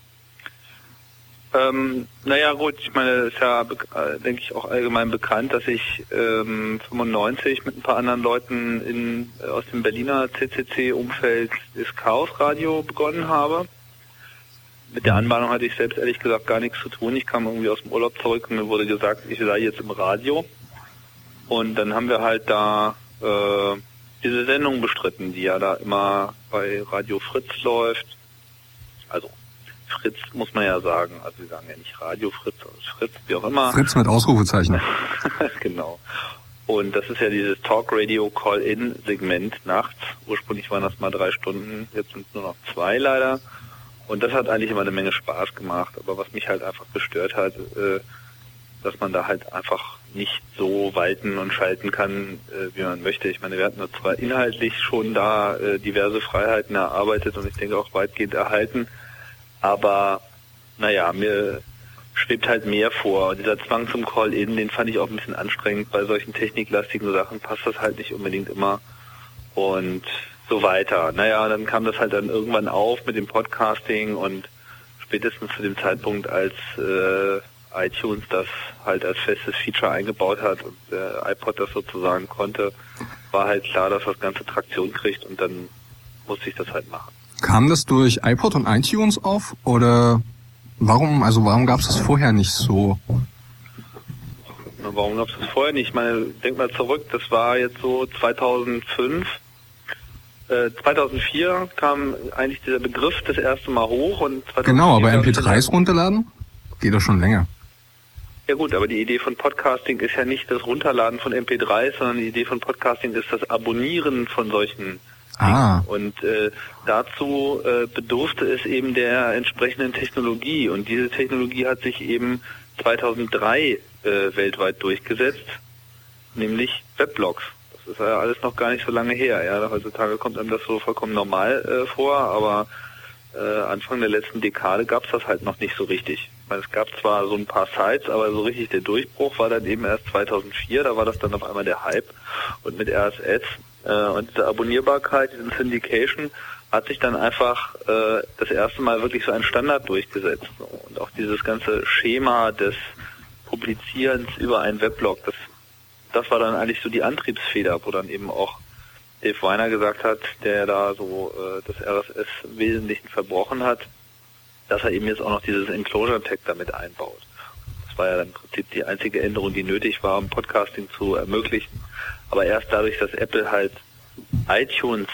Naja gut, ich meine, es ist ja, denke ich, auch allgemein bekannt, dass ich 95 mit ein paar anderen Leuten aus dem Berliner CCC-Umfeld das Chaos-Radio begonnen habe. Mit der Anbahnung hatte ich selbst ehrlich gesagt gar nichts zu tun. Ich kam irgendwie aus dem Urlaub zurück und mir wurde gesagt, ich sei jetzt im Radio. Und dann haben wir halt da diese Sendung bestritten, die ja da immer bei Radio Fritz läuft. Also Fritz muss man ja sagen, also wir sagen ja nicht Radio Fritz, sondern Fritz, wie auch immer.
Fritz mit Ausrufezeichen.
Genau. Und das ist ja dieses Talk-Radio-Call-In-Segment nachts. Ursprünglich waren das mal 3 Stunden, jetzt sind es nur noch 2 leider. Und das hat eigentlich immer eine Menge Spaß gemacht. Aber was mich halt einfach gestört hat, dass man da halt einfach nicht so walten und schalten kann, wie man möchte. Ich meine, wir hatten zwar inhaltlich schon da diverse Freiheiten erarbeitet und ich denke auch weitgehend erhalten, aber naja, mir schwebt halt mehr vor. Und dieser Zwang zum Call-In, den fand ich auch ein bisschen anstrengend. Bei solchen techniklastigen Sachen passt das halt nicht unbedingt immer und so weiter. Naja, dann kam das halt dann irgendwann auf mit dem Podcasting und spätestens zu dem Zeitpunkt, als iTunes das halt als festes Feature eingebaut hat und der iPod das sozusagen konnte, war halt klar, dass das Ganze Traktion kriegt und dann musste ich das halt machen.
Kam das durch iPod und iTunes auf oder warum gab es das vorher nicht so?
Warum gab es das vorher nicht? Ich meine, denk mal zurück, das war jetzt so 2005. 2004 kam eigentlich dieser Begriff das erste Mal hoch und 2004
genau, aber MP3s runterladen? Geht doch schon länger.
Ja gut, aber die Idee von Podcasting ist ja nicht das Runterladen von MP3s, sondern die Idee von Podcasting ist das Abonnieren von solchen Dingen. Und dazu bedurfte es eben der entsprechenden Technologie und diese Technologie hat sich eben 2003 weltweit durchgesetzt, nämlich Weblogs. Das ist ja alles noch gar nicht so lange her. Ja, heutzutage kommt einem das so vollkommen normal vor, aber Anfang der letzten Dekade gab es das halt noch nicht so richtig. Ich meine, es gab zwar so ein paar Sites, aber so richtig der Durchbruch war dann eben erst 2004. Da war das dann auf einmal der Hype. Und mit RSS und dieser Abonnierbarkeit, diesem Syndication, hat sich dann einfach das erste Mal wirklich so ein Standard durchgesetzt. Und auch dieses ganze Schema des Publizierens über einen Weblog, das war dann eigentlich so die Antriebsfeder, wo dann eben auch Dave Weiner gesagt hat, der da so das RSS im Wesentlichen verbrochen hat, dass er eben jetzt auch noch dieses Enclosure-Tag damit einbaut. Das war ja dann im Prinzip die einzige Änderung, die nötig war, um Podcasting zu ermöglichen. Aber erst dadurch, dass Apple halt iTunes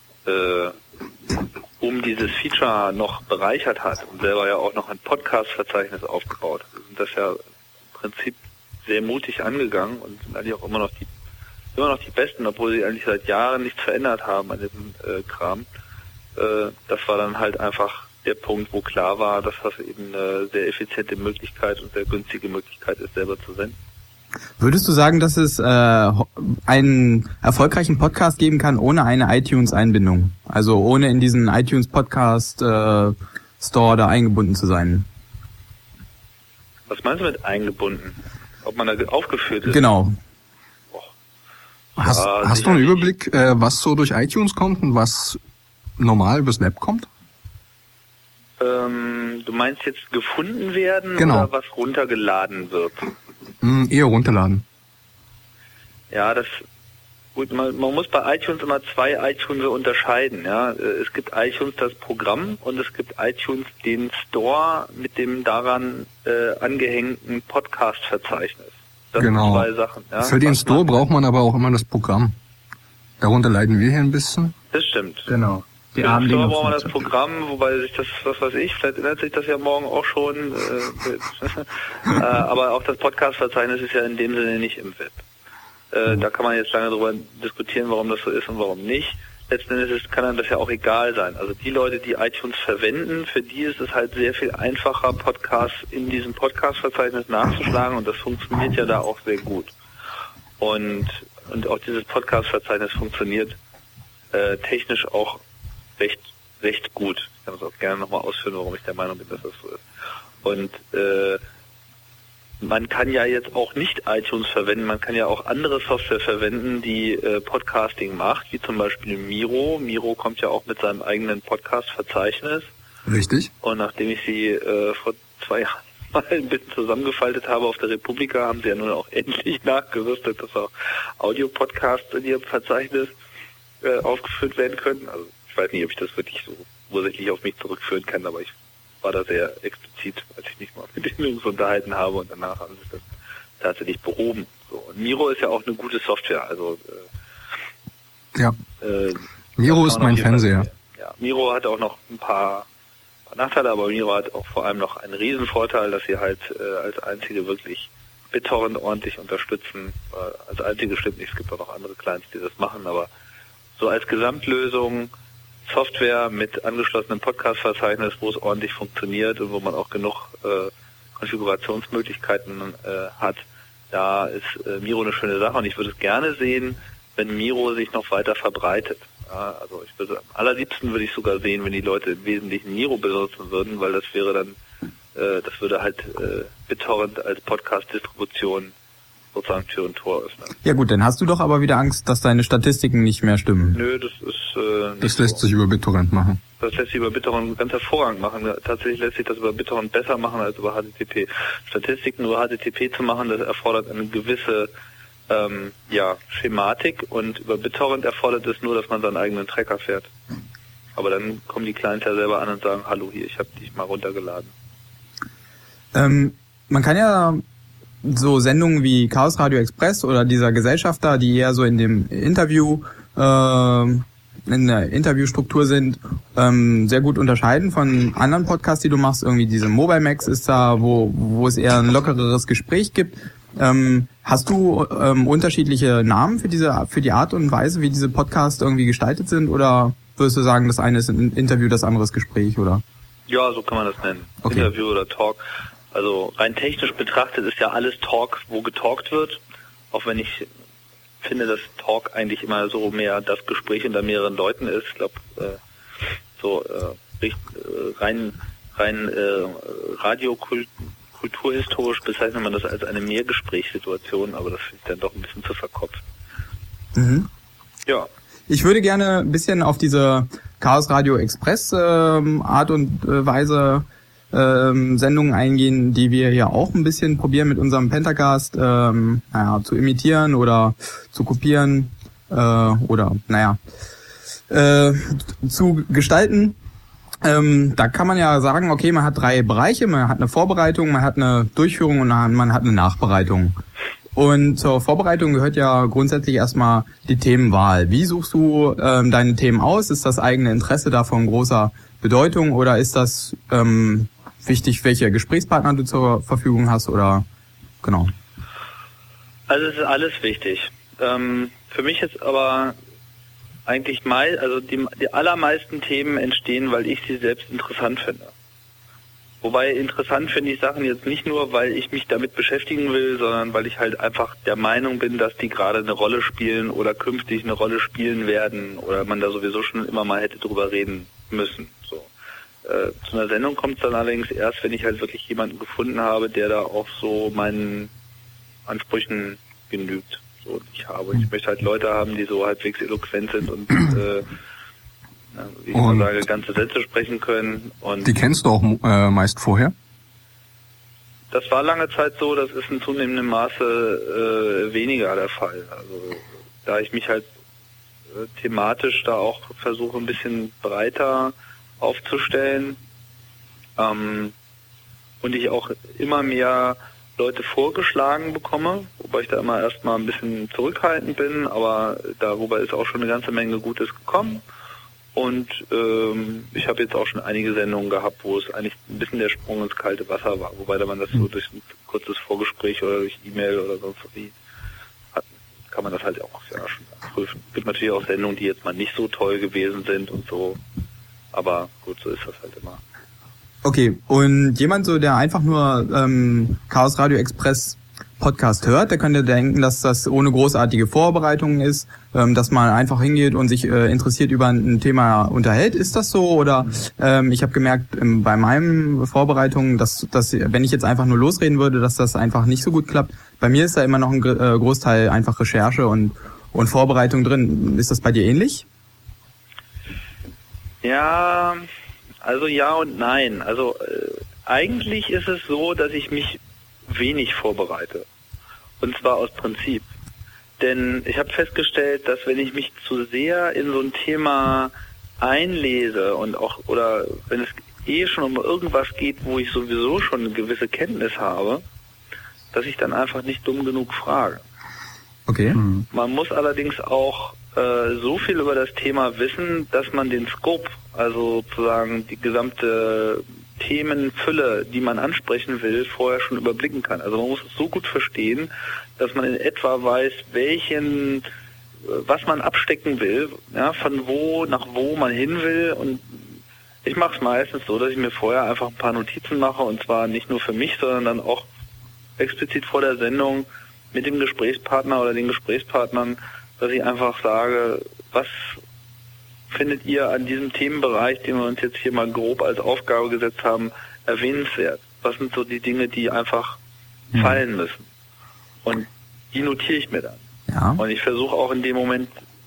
um dieses Feature noch bereichert hat und selber ja auch noch ein Podcast-Verzeichnis aufgebaut, sind das ja im Prinzip sehr mutig angegangen und sind eigentlich auch immer noch die Besten, obwohl sie eigentlich seit Jahren nichts verändert haben an diesem Kram. Das war dann halt einfach der Punkt, wo klar war, dass das eben eine sehr effiziente Möglichkeit und sehr günstige Möglichkeit ist, selber zu senden.
Würdest du sagen, dass es einen erfolgreichen Podcast geben kann ohne eine iTunes-Einbindung? Also ohne in diesen iTunes-Podcast-Store da eingebunden zu sein?
Was meinst du mit eingebunden? Ob man da aufgeführt ist?
Genau.
Hast du einen Überblick, was so durch iTunes kommt und was normal übers Web kommt?
Du meinst jetzt gefunden werden
genau.
Oder was runtergeladen wird?
Eher runterladen.
Ja, gut, man muss bei iTunes immer 2 iTunes unterscheiden. Ja, es gibt iTunes das Programm und es gibt iTunes den Store mit dem daran angehängten Podcast-Verzeichnis. Das sind 2 Sachen. Ja.
Für den Store braucht man aber auch immer das Programm. Darunter leiden wir hier ein bisschen.
Das stimmt.
Genau.
Für den Store braucht man das Programm, wobei sich das, was weiß ich, vielleicht ändert sich das ja morgen auch schon. Aber auch das Podcast-Verzeichnis ist ja in dem Sinne nicht im Web. Da kann man jetzt lange darüber diskutieren, warum das so ist und warum nicht. Letzten Endes kann einem das ja auch egal sein. Also die Leute, die iTunes verwenden, für die ist es halt sehr viel einfacher, Podcasts in diesem Podcast-Verzeichnis nachzuschlagen und das funktioniert ja da auch sehr gut. Und auch dieses Podcast-Verzeichnis funktioniert technisch auch recht gut. Ich kann das auch gerne nochmal ausführen, warum ich der Meinung bin, dass das so ist. Und man kann ja jetzt auch nicht iTunes verwenden, man kann ja auch andere Software verwenden, die Podcasting macht, wie zum Beispiel Miro. Miro kommt ja auch mit seinem eigenen Podcast-Verzeichnis.
Richtig.
Und nachdem ich sie vor 2 Jahren mal ein bisschen zusammengefaltet habe auf der Republika, haben sie ja nun auch endlich nachgerüstet, dass auch Audio-Podcasts in ihrem Verzeichnis aufgeführt werden können. Also ich weiß nicht, ob ich das wirklich so ursächlich auf mich zurückführen kann, aber ich war da sehr explizit, als ich mich mal mit den Jungs unterhalten habe, und danach haben sie das tatsächlich behoben. So. Und Miro ist ja auch eine gute Software. Also
Miro ist mein Fernseher.
Ja, Miro hat auch noch ein paar Nachteile, aber Miro hat auch vor allem noch einen Riesenvorteil, dass sie halt als einzige wirklich BitTorrent ordentlich unterstützen. Als einzige stimmt nicht, es gibt auch noch andere Clients, die das machen, aber so als Gesamtlösung Software mit angeschlossenem Podcast-Verzeichnis, wo es ordentlich funktioniert und wo man auch genug Konfigurationsmöglichkeiten hat, da ist Miro eine schöne Sache, und ich würde es gerne sehen, wenn Miro sich noch weiter verbreitet. Ja, also am allerliebsten würde ich sogar sehen, wenn die Leute im Wesentlichen Miro benutzen würden, weil das wäre dann, das würde halt BitTorrent als Podcast-Distribution sozusagen Tür und Tor öffnen.
Ja gut, dann hast du doch aber wieder Angst, dass deine Statistiken nicht mehr stimmen.
Nö, das ist
das lässt sich über BitTorrent machen.
Das lässt sich über BitTorrent ganz hervorragend machen. Tatsächlich lässt sich das über BitTorrent besser machen als über HTTP. Statistiken über HTTP zu machen, das erfordert eine gewisse Schematik, und über BitTorrent erfordert es nur, dass man seinen eigenen Tracker fährt. Aber dann kommen die Clients ja selber an und sagen, hallo, hier, ich habe dich mal runtergeladen.
Man kann ja so Sendungen wie Chaos Radio Express oder dieser Gesellschafter, die eher so in dem Interview, in der Interviewstruktur sind, sehr gut unterscheiden von anderen Podcasts, die du machst. Irgendwie diese Mobile Max ist da, wo es eher ein lockereres Gespräch gibt. Hast du unterschiedliche Namen für die Art und Weise, wie diese Podcasts irgendwie gestaltet sind, oder würdest du sagen, das eine ist ein Interview, das andere ist Gespräch, oder?
Ja, so kann man das nennen.
Okay.
Interview oder Talk. Also rein technisch betrachtet ist ja alles Talk, wo getalkt wird. Auch wenn ich finde, dass Talk eigentlich immer so mehr das Gespräch unter mehreren Leuten ist. Ich glaube, rein radiokulturhistorisch bezeichnet man das als eine Mehrgesprächssituation, aber das finde ich dann doch ein bisschen zu verkopft.
Mhm.
Ja.
Ich würde gerne ein bisschen auf diese Chaos Radio Express Art und Weise Sendungen eingehen, die wir ja auch ein bisschen probieren mit unserem Pentacast zu imitieren oder zu kopieren oder zu gestalten. Da kann man ja sagen, okay, man hat 3 Bereiche, man hat eine Vorbereitung, man hat eine Durchführung und man hat eine Nachbereitung. Und zur Vorbereitung gehört ja grundsätzlich erstmal die Themenwahl. Wie suchst du deine Themen aus? Ist das eigene Interesse davon großer Bedeutung, oder ist das wichtig, welche Gesprächspartner du zur Verfügung hast, oder genau?
Also es ist alles wichtig. Für mich ist aber eigentlich die allermeisten Themen entstehen, weil ich sie selbst interessant finde. Wobei interessant finde ich Sachen jetzt nicht nur, weil ich mich damit beschäftigen will, sondern weil ich halt einfach der Meinung bin, dass die gerade eine Rolle spielen oder künftig eine Rolle spielen werden, oder man da sowieso schon immer mal hätte drüber reden müssen. So. Zu einer Sendung kommt es dann allerdings erst, wenn ich halt wirklich jemanden gefunden habe, der da auch so meinen Ansprüchen genügt. So, die ich habe. Ich möchte halt Leute haben, die so halbwegs eloquent sind und wie ich mal sage, ganze Sätze sprechen können. Und
die kennst du auch meist vorher?
Das war lange Zeit so, das ist in zunehmendem Maße weniger der Fall. Also da ich mich halt thematisch da auch versuche, ein bisschen breiter aufzustellen und ich auch immer mehr Leute vorgeschlagen bekomme, wobei ich da immer erstmal ein bisschen zurückhaltend bin, aber darüber ist auch schon eine ganze Menge Gutes gekommen. Und ich habe jetzt auch schon einige Sendungen gehabt, wo es eigentlich ein bisschen der Sprung ins kalte Wasser war, wobei man das so durch ein kurzes Vorgespräch oder durch E-Mail oder sonst wie hat, kann man das halt auch schon prüfen. Es gibt natürlich auch Sendungen, die jetzt mal nicht so toll gewesen sind und so, aber gut, so ist das halt immer.
Okay, und jemand so, der einfach nur Chaos Radio Express Podcast hört, der könnte denken, dass das ohne großartige Vorbereitungen ist, dass man einfach hingeht und sich interessiert über ein Thema unterhält. Ist das so? Oder ich habe gemerkt bei meinen Vorbereitungen, dass wenn ich jetzt einfach nur losreden würde, dass das einfach nicht so gut klappt. Bei mir ist da immer noch ein Großteil einfach Recherche und Vorbereitung drin. Ist das bei dir ähnlich?
Ja, also ja und nein. Also eigentlich ist es so, dass ich mich wenig vorbereite. Und zwar aus Prinzip. Denn ich habe festgestellt, dass wenn ich mich zu sehr in so ein Thema einlese und auch, oder wenn es schon um irgendwas geht, wo ich sowieso schon eine gewisse Kenntnis habe, dass ich dann einfach nicht dumm genug frage.
Okay.
Man muss allerdings auch so viel über das Thema wissen, dass man den Scope, also sozusagen die gesamte Themenfülle, die man ansprechen will, vorher schon überblicken kann. Also man muss es so gut verstehen, dass man in etwa weiß, was man abstecken will, ja, von wo nach wo man hin will. Und ich mache es meistens so, dass ich mir vorher einfach ein paar Notizen mache, und zwar nicht nur für mich, sondern dann auch explizit vor der Sendung mit dem Gesprächspartner oder den Gesprächspartnern, dass ich einfach sage, was findet ihr an diesem Themenbereich, den wir uns jetzt hier mal grob als Aufgabe gesetzt haben, erwähnenswert? Was sind so die Dinge, die einfach fallen müssen? Und die notiere ich mir dann.
Ja.
Und ich versuche auch in dem Moment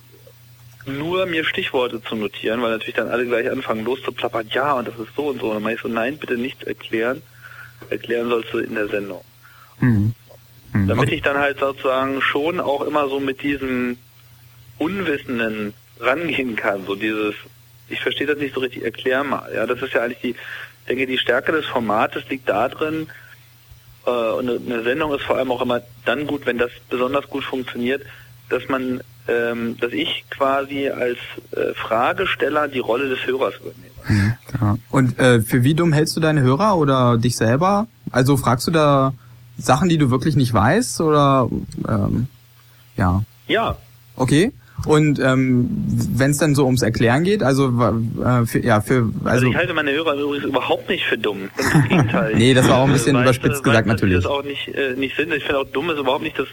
nur mir Stichworte zu notieren, weil natürlich dann alle gleich anfangen loszuplappern, ja, und das ist so und so. Und dann mache ich so, nein, bitte nicht erklären. Erklären sollst du in der Sendung. Damit ich dann halt sozusagen schon auch immer so mit diesem Unwissenden rangehen kann, so dieses, ich verstehe das nicht so richtig, erklär mal. Ja, das ist ja eigentlich die Stärke des Formates liegt da drin, und eine Sendung ist vor allem auch immer dann gut, wenn das besonders gut funktioniert, dass dass ich quasi als Fragesteller die Rolle des Hörers übernehme.
Ja. Und für wie dumm hältst du deine Hörer oder dich selber? Also fragst du da Sachen, die du wirklich nicht weißt, oder ja? Ja. Okay. Und wenn es dann so ums Erklären geht, also also
ich halte meine Hörer übrigens überhaupt nicht für dumm. Im Gegenteil.
Nee, das war auch ein bisschen überspitzt gesagt, natürlich.
Das auch nicht Sinn. Ich finde auch, dumm ist überhaupt nicht das.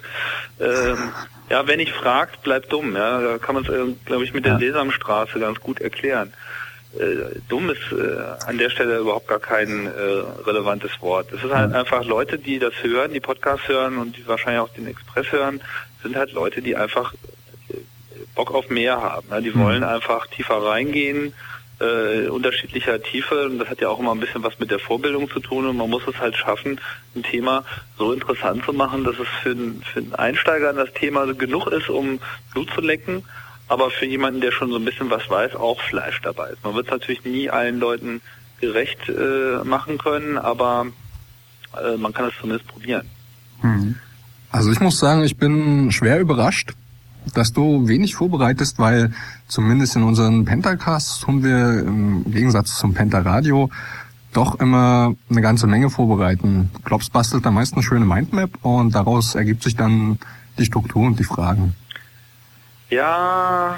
Wer nicht fragt, bleibt dumm. Ja, da kann man es, glaube ich, mit der Sesamstraße ganz gut erklären. Dumm ist an der Stelle überhaupt gar kein relevantes Wort. Es ist halt einfach Leute, die das hören, die Podcasts hören und die wahrscheinlich auch den Express hören, sind halt Leute, die einfach Bock auf mehr haben. Ja, die wollen einfach tiefer reingehen, unterschiedlicher Tiefe, und das hat ja auch immer ein bisschen was mit der Vorbildung zu tun, und man muss es halt schaffen, ein Thema so interessant zu machen, dass es für einen Einsteiger in das Thema genug ist, um Blut zu lecken, aber für jemanden, der schon so ein bisschen was weiß, auch Fleisch dabei ist. Man wird es natürlich nie allen Leuten gerecht machen können, aber man kann es zumindest probieren.
Also ich muss sagen, ich bin schwer überrascht, dass du wenig vorbereitest, weil zumindest in unseren Pentacasts tun wir im Gegensatz zum Pentaradio doch immer eine ganze Menge vorbereiten. Klops bastelt am meisten eine schöne Mindmap und daraus ergibt sich dann die Struktur und die Fragen.
Ja,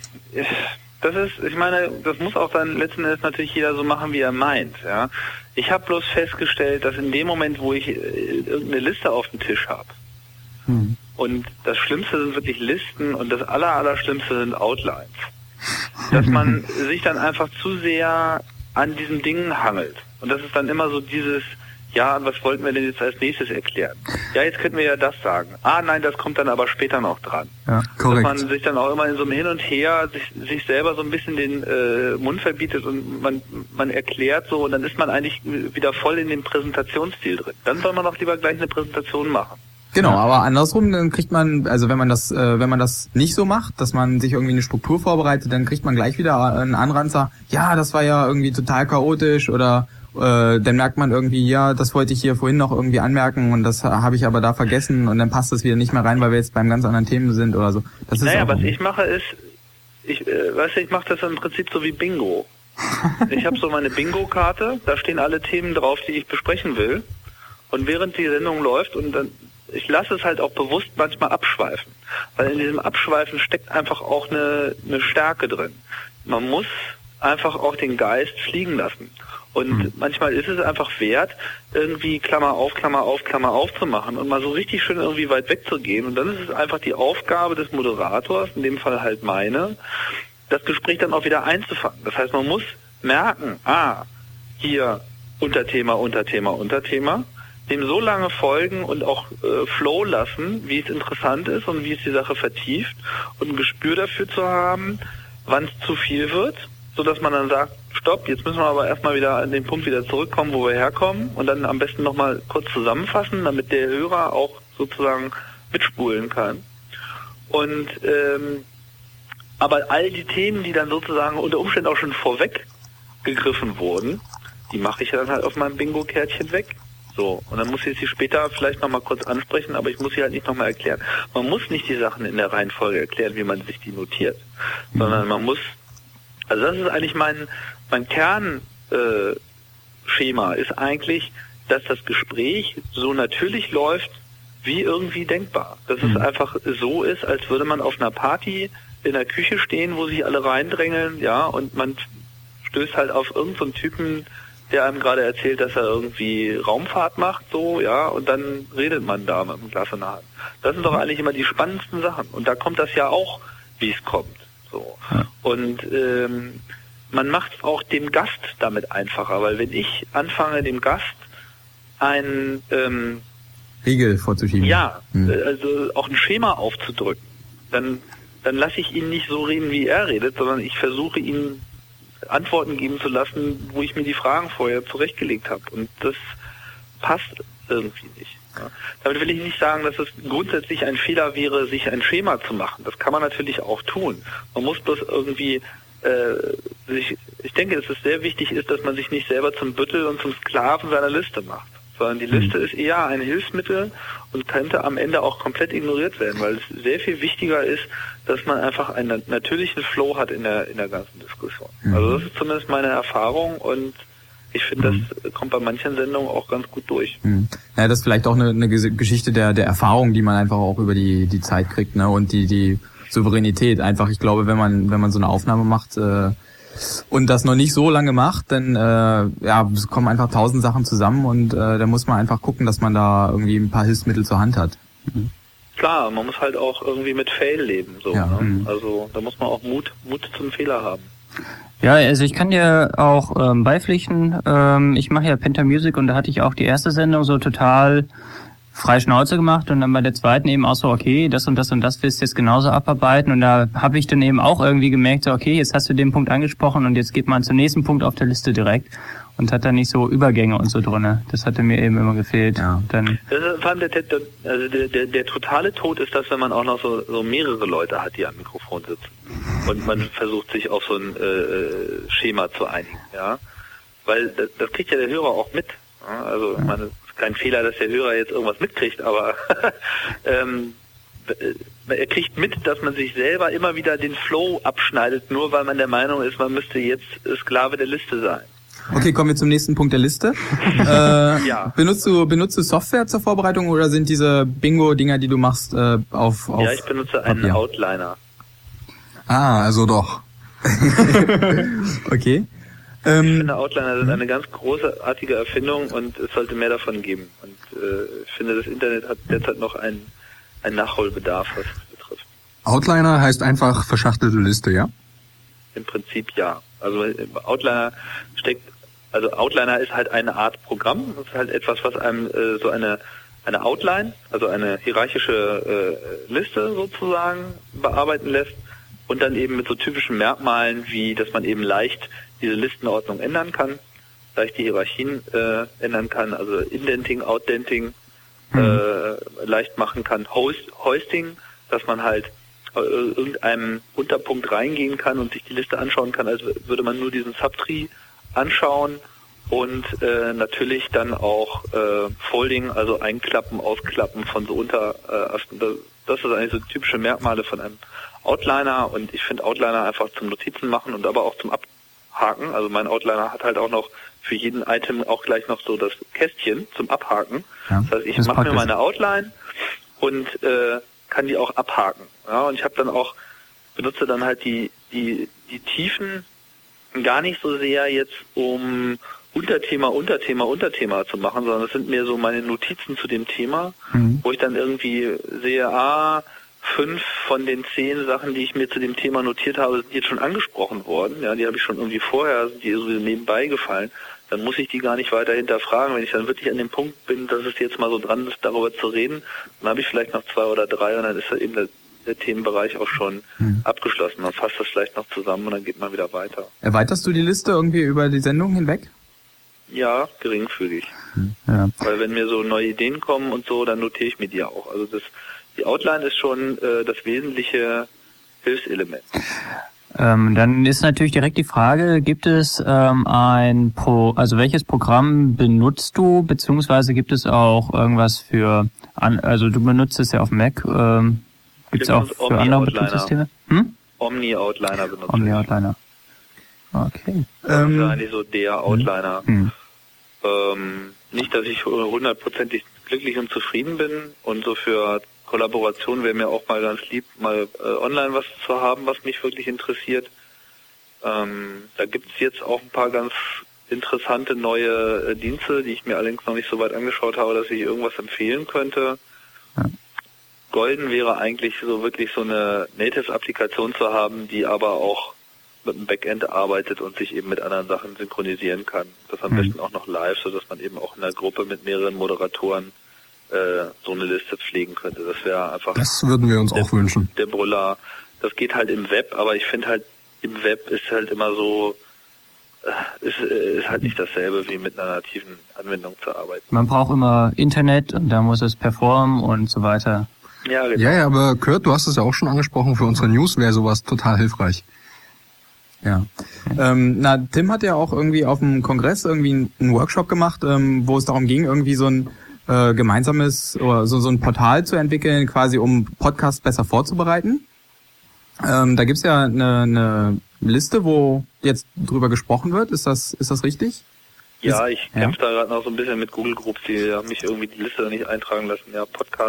das muss auch dann letzten Endes natürlich jeder so machen, wie er meint. Ja, ich habe bloß festgestellt, dass in dem Moment, wo ich irgendeine Liste auf dem Tisch habe, und das Schlimmste sind wirklich Listen und das Allerschlimmste sind Outlines, dass man sich dann einfach zu sehr an diesen Dingen hangelt. Und das ist dann immer so dieses, ja, was wollten wir denn jetzt als nächstes erklären? Ja, jetzt könnten wir ja das sagen. Ah, nein, das kommt dann aber später noch dran. Ja, korrekt. Dass man sich dann auch immer in so einem Hin und Her sich selber so ein bisschen den Mund verbietet und man erklärt so, und dann ist man eigentlich wieder voll in dem Präsentationsstil drin. Dann soll man doch lieber gleich eine Präsentation machen.
Genau, aber andersrum, dann kriegt man, also wenn man das nicht so macht, dass man sich irgendwie eine Struktur vorbereitet, dann kriegt man gleich wieder einen Anranzer, ja, das war ja irgendwie total chaotisch, oder dann merkt man irgendwie, ja, das wollte ich hier vorhin noch irgendwie anmerken und das habe ich aber da vergessen, und dann passt das wieder nicht mehr rein, weil wir jetzt beim ganz anderen Themen sind oder so. Das ist
was ich mache ist, ich mache das im Prinzip so wie Bingo. Ich habe so meine Bingo-Karte, da stehen alle Themen drauf, die ich besprechen will, und während die Sendung läuft, und dann ich lasse es halt auch bewusst manchmal abschweifen, weil in diesem Abschweifen steckt einfach auch eine Stärke drin. Man muss einfach auch den Geist fliegen lassen. Und manchmal ist es einfach wert, irgendwie Klammer auf zu machen und mal so richtig schön irgendwie weit weg zu gehen. Und dann ist es einfach die Aufgabe des Moderators, in dem Fall halt meine, das Gespräch dann auch wieder einzufangen. Das heißt, man muss merken, hier Unterthema, dem so lange folgen und auch Flow lassen, wie es interessant ist und wie es die Sache vertieft und ein Gespür dafür zu haben, wann es zu viel wird, sodass man dann sagt, stopp, jetzt müssen wir aber erstmal wieder an den Punkt wieder zurückkommen, wo wir herkommen und dann am besten nochmal kurz zusammenfassen, damit der Hörer auch sozusagen mitspulen kann. Und aber all die Themen, die dann sozusagen unter Umständen auch schon vorweg gegriffen wurden, die mache ich dann halt auf meinem Bingo-Kärtchen weg. So, und dann muss ich sie später vielleicht nochmal kurz ansprechen, aber ich muss sie halt nicht nochmal erklären. Man muss nicht die Sachen in der Reihenfolge erklären, wie man sich die notiert, sondern man muss, also das ist eigentlich mein Kernschema, ist eigentlich, dass das Gespräch so natürlich läuft, wie irgendwie denkbar. Dass es einfach so ist, als würde man auf einer Party in der Küche stehen, wo sich alle reindrängeln, ja, und man stößt halt auf irgendeinen so Typen, der einem gerade erzählt, dass er irgendwie Raumfahrt macht, so, ja, und dann redet man da mit einem Glas in der Hand. Das sind doch eigentlich immer die spannendsten Sachen. Und da kommt das ja auch, wie es kommt, so. Und man macht es auch dem Gast damit einfacher, weil wenn ich anfange, dem Gast ein
Riegel vorzuschieben.
Ja, also auch ein Schema aufzudrücken, dann lasse ich ihn nicht so reden, wie er redet, sondern ich versuche ihn Antworten geben zu lassen, wo ich mir die Fragen vorher zurechtgelegt habe. Und das passt irgendwie nicht. Ja. Damit will ich nicht sagen, dass es grundsätzlich ein Fehler wäre, sich ein Schema zu machen. Das kann man natürlich auch tun. Man muss bloß irgendwie ich denke, dass es sehr wichtig ist, dass man sich nicht selber zum Büttel und zum Sklaven seiner Liste macht, sondern die Liste ist eher ein Hilfsmittel und könnte am Ende auch komplett ignoriert werden, weil es sehr viel wichtiger ist, dass man einfach einen natürlichen Flow hat in der ganzen Diskussion. Also das ist zumindest meine Erfahrung und ich finde, das kommt bei manchen Sendungen auch ganz gut durch.
Ja, das ist vielleicht auch eine Geschichte der Erfahrung, die man einfach auch über die Zeit kriegt, ne, und die Souveränität einfach. Ich glaube, wenn man so eine Aufnahme macht und das noch nicht so lange macht, dann es kommen einfach 1000 Sachen zusammen und da muss man einfach gucken, dass man da irgendwie ein paar Hilfsmittel zur Hand hat.
Klar, man muss halt auch irgendwie mit Fail leben, so. Ja. Ne? Also da muss man auch Mut zum Fehler haben.
Ja, also ich kann dir auch beipflichten. Ich mache ja Penta Music und da hatte ich auch die erste Sendung so total frei Schnauze gemacht und dann bei der zweiten eben auch so, okay, das und das und das willst du jetzt genauso abarbeiten und da habe ich dann eben auch irgendwie gemerkt, so, okay, jetzt hast du den Punkt angesprochen und jetzt geht man zum nächsten Punkt auf der Liste direkt und hat dann nicht so Übergänge und so drinne. Das hatte mir eben immer gefehlt. Ja. Dann
vor allem der totale Tod ist das, wenn man auch noch so mehrere Leute hat, die am Mikrofon sitzen und man versucht sich auf so ein Schema zu einigen, ja, weil das kriegt ja der Hörer auch mit. Ja? Also ich meine, kein Fehler, dass der Hörer jetzt irgendwas mitkriegt, aber er kriegt mit, dass man sich selber immer wieder den Flow abschneidet, nur weil man der Meinung ist, man müsste jetzt Sklave der Liste sein.
Okay, kommen wir zum nächsten Punkt der Liste. Ja. Benutzt du Software zur Vorbereitung oder sind diese Bingo-Dinger, die du machst, auf
Ja, ich benutze einen Outliner.
Also doch.
Okay.
Ich finde, Outliner sind eine ganz großartige Erfindung und es sollte mehr davon geben. Und ich finde, das Internet hat derzeit noch einen Nachholbedarf, was das betrifft.
Outliner heißt einfach verschachtelte Liste, ja?
Im Prinzip ja. Also Outliner ist halt eine Art Programm. Das ist halt etwas, was einem so eine Outline, also eine hierarchische Liste sozusagen bearbeiten lässt und dann eben mit so typischen Merkmalen, wie dass man eben leicht diese Listenordnung ändern kann, leicht die Hierarchien ändern kann, also Indenting, Outdenting leicht machen kann, Hoisting, dass man halt irgendeinem Unterpunkt reingehen kann und sich die Liste anschauen kann, als würde man nur diesen Subtree anschauen und natürlich dann auch Folding, also Einklappen, Ausklappen von so Unteraspen. Das ist eigentlich so typische Merkmale von einem Outliner und ich finde Outliner einfach zum Notizen machen und aber auch zum Abhaken. Also mein Outliner hat halt auch noch für jeden Item auch gleich noch so das Kästchen zum Abhaken. Ja, das heißt, ich mache mir meine Outline und kann die auch abhaken. Ja, und ich habe dann auch, benutze dann halt die Tiefen gar nicht so sehr jetzt, um Unterthema zu machen, sondern es sind mehr so meine Notizen zu dem Thema, wo ich dann irgendwie sehe, 5 von den 10 Sachen, die ich mir zu dem Thema notiert habe, sind jetzt schon angesprochen worden. Ja, die habe ich schon irgendwie vorher, die sowieso nebenbei gefallen. Dann muss ich die gar nicht weiter hinterfragen. Wenn ich dann wirklich an dem Punkt bin, dass es jetzt mal so dran ist, darüber zu reden, dann habe ich vielleicht noch 2 oder 3 und dann ist eben der Themenbereich auch schon abgeschlossen. Man fasst das vielleicht noch zusammen und dann geht man wieder weiter.
Erweiterst du die Liste irgendwie über die Sendung hinweg?
Ja, geringfügig.
Ja.
Weil wenn mir so neue Ideen kommen und so, dann notiere ich mir die auch. Also die Outline ist schon das wesentliche Hilfselement.
Dann ist natürlich direkt die Frage, gibt es also welches Programm benutzt du, beziehungsweise gibt es auch irgendwas also du benutzt es ja auf Mac, gibt es auch für andere Betriebssysteme?
Omni-Outliner benutzt.
Omni-Outliner. Okay.
Das ist eigentlich so der Outliner. Nicht, dass ich 100% glücklich und zufrieden bin und so für Kollaboration wäre mir auch mal ganz lieb, mal online was zu haben, was mich wirklich interessiert. Da gibt es jetzt auch ein paar ganz interessante neue Dienste, die ich mir allerdings noch nicht so weit angeschaut habe, dass ich irgendwas empfehlen könnte. Ja. Golden wäre eigentlich so wirklich so eine Native-Applikation zu haben, die aber auch mit dem Backend arbeitet und sich eben mit anderen Sachen synchronisieren kann. Das am besten auch noch live, sodass man eben auch in einer Gruppe mit mehreren Moderatoren so eine Liste pflegen könnte. Das wäre einfach...
Das würden wir uns auch wünschen.
Der Brüller. Das geht halt im Web, aber ich finde halt, im Web ist halt immer so, ist halt nicht dasselbe wie mit einer nativen Anwendung zu arbeiten.
Man braucht immer Internet und da muss es performen und so weiter.
Ja, genau.
Ja, aber Kurt, du hast es ja auch schon angesprochen, für unsere News wäre sowas total hilfreich.
Ja. Tim hat ja auch irgendwie auf dem Kongress irgendwie einen Workshop gemacht, wo es darum ging, irgendwie so ein gemeinsames oder so ein Portal zu entwickeln, quasi um Podcasts besser vorzubereiten. Da gibt's ja eine Liste, wo jetzt drüber gesprochen wird. Ist das richtig?
Ja, ich kämpfe da gerade noch so ein bisschen mit Google Groups, die haben mich irgendwie die Liste nicht eintragen lassen. Ja,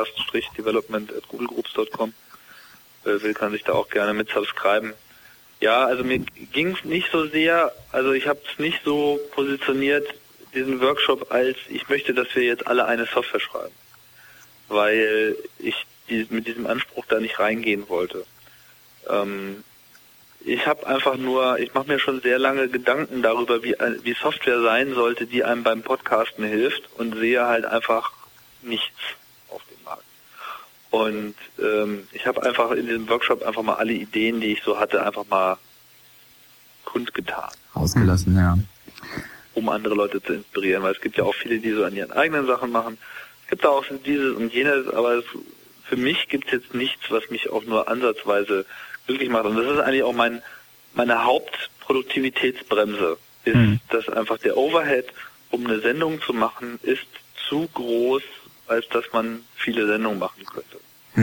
podcast-development@googlegroups.com. Kann sich da auch gerne mit subscriben. Ja, also mir ging es nicht so sehr, also ich habe es nicht so positioniert, diesen Workshop, als ich möchte, dass wir jetzt alle eine Software schreiben, weil ich mit diesem Anspruch da nicht reingehen wollte. Ich mache mir schon sehr lange Gedanken darüber, wie Software sein sollte, die einem beim Podcasten hilft, und sehe halt einfach nichts auf dem Markt. Und ich habe einfach in diesem Workshop einfach mal alle Ideen, die ich so hatte, einfach mal kundgetan.
Ausgelassen, ja.
Um andere Leute zu inspirieren, weil es gibt ja auch viele, die so an ihren eigenen Sachen machen. Es gibt auch dieses und jenes, aber für mich gibt es jetzt nichts, was mich auch nur ansatzweise glücklich macht. Und das ist eigentlich auch meine Hauptproduktivitätsbremse, ist, dass einfach der Overhead, um eine Sendung zu machen, ist zu groß, als dass man viele Sendungen machen könnte.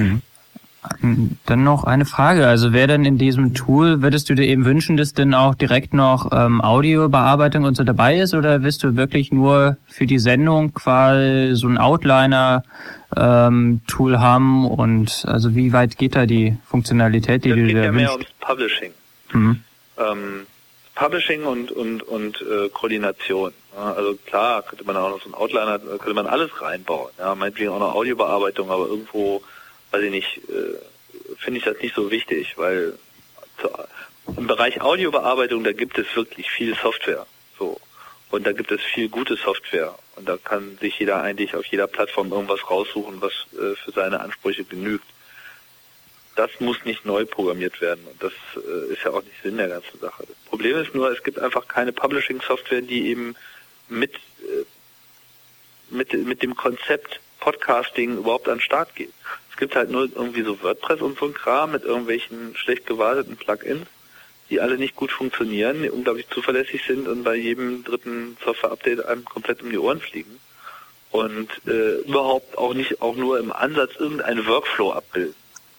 Dann noch eine Frage, also wer denn in diesem Tool, würdest du dir eben wünschen, dass denn auch direkt noch Audiobearbeitung und so dabei ist, oder willst du wirklich nur für die Sendung quasi so ein Outliner-Tool haben, und also wie weit geht da die Funktionalität, die du dir wünschst?
Es geht ja mehr ums Publishing. Publishing und Koordination. Ja, also klar, könnte man auch noch so einen Outliner, könnte man alles reinbauen. Ja, meinetwegen auch noch Audiobearbeitung, aber irgendwo, weiß ich nicht, finde ich das nicht so wichtig, weil im Bereich Audiobearbeitung, da gibt es wirklich viel Software. So. Und da gibt es viel gute Software. Und da kann sich jeder eigentlich auf jeder Plattform irgendwas raussuchen, was für seine Ansprüche genügt. Das muss nicht neu programmiert werden. Und das ist ja auch nicht Sinn der ganzen Sache. Das Problem ist nur, es gibt einfach keine Publishing-Software, die eben mit dem Konzept Podcasting überhaupt an den Start geht. Es gibt halt nur irgendwie so WordPress und so ein Kram mit irgendwelchen schlecht gewarteten Plugins, die alle nicht gut funktionieren, die unglaublich zuverlässig sind und bei jedem dritten Software-Update einem komplett um die Ohren fliegen. Und überhaupt auch nicht auch nur im Ansatz irgendeinen Workflow abbilden.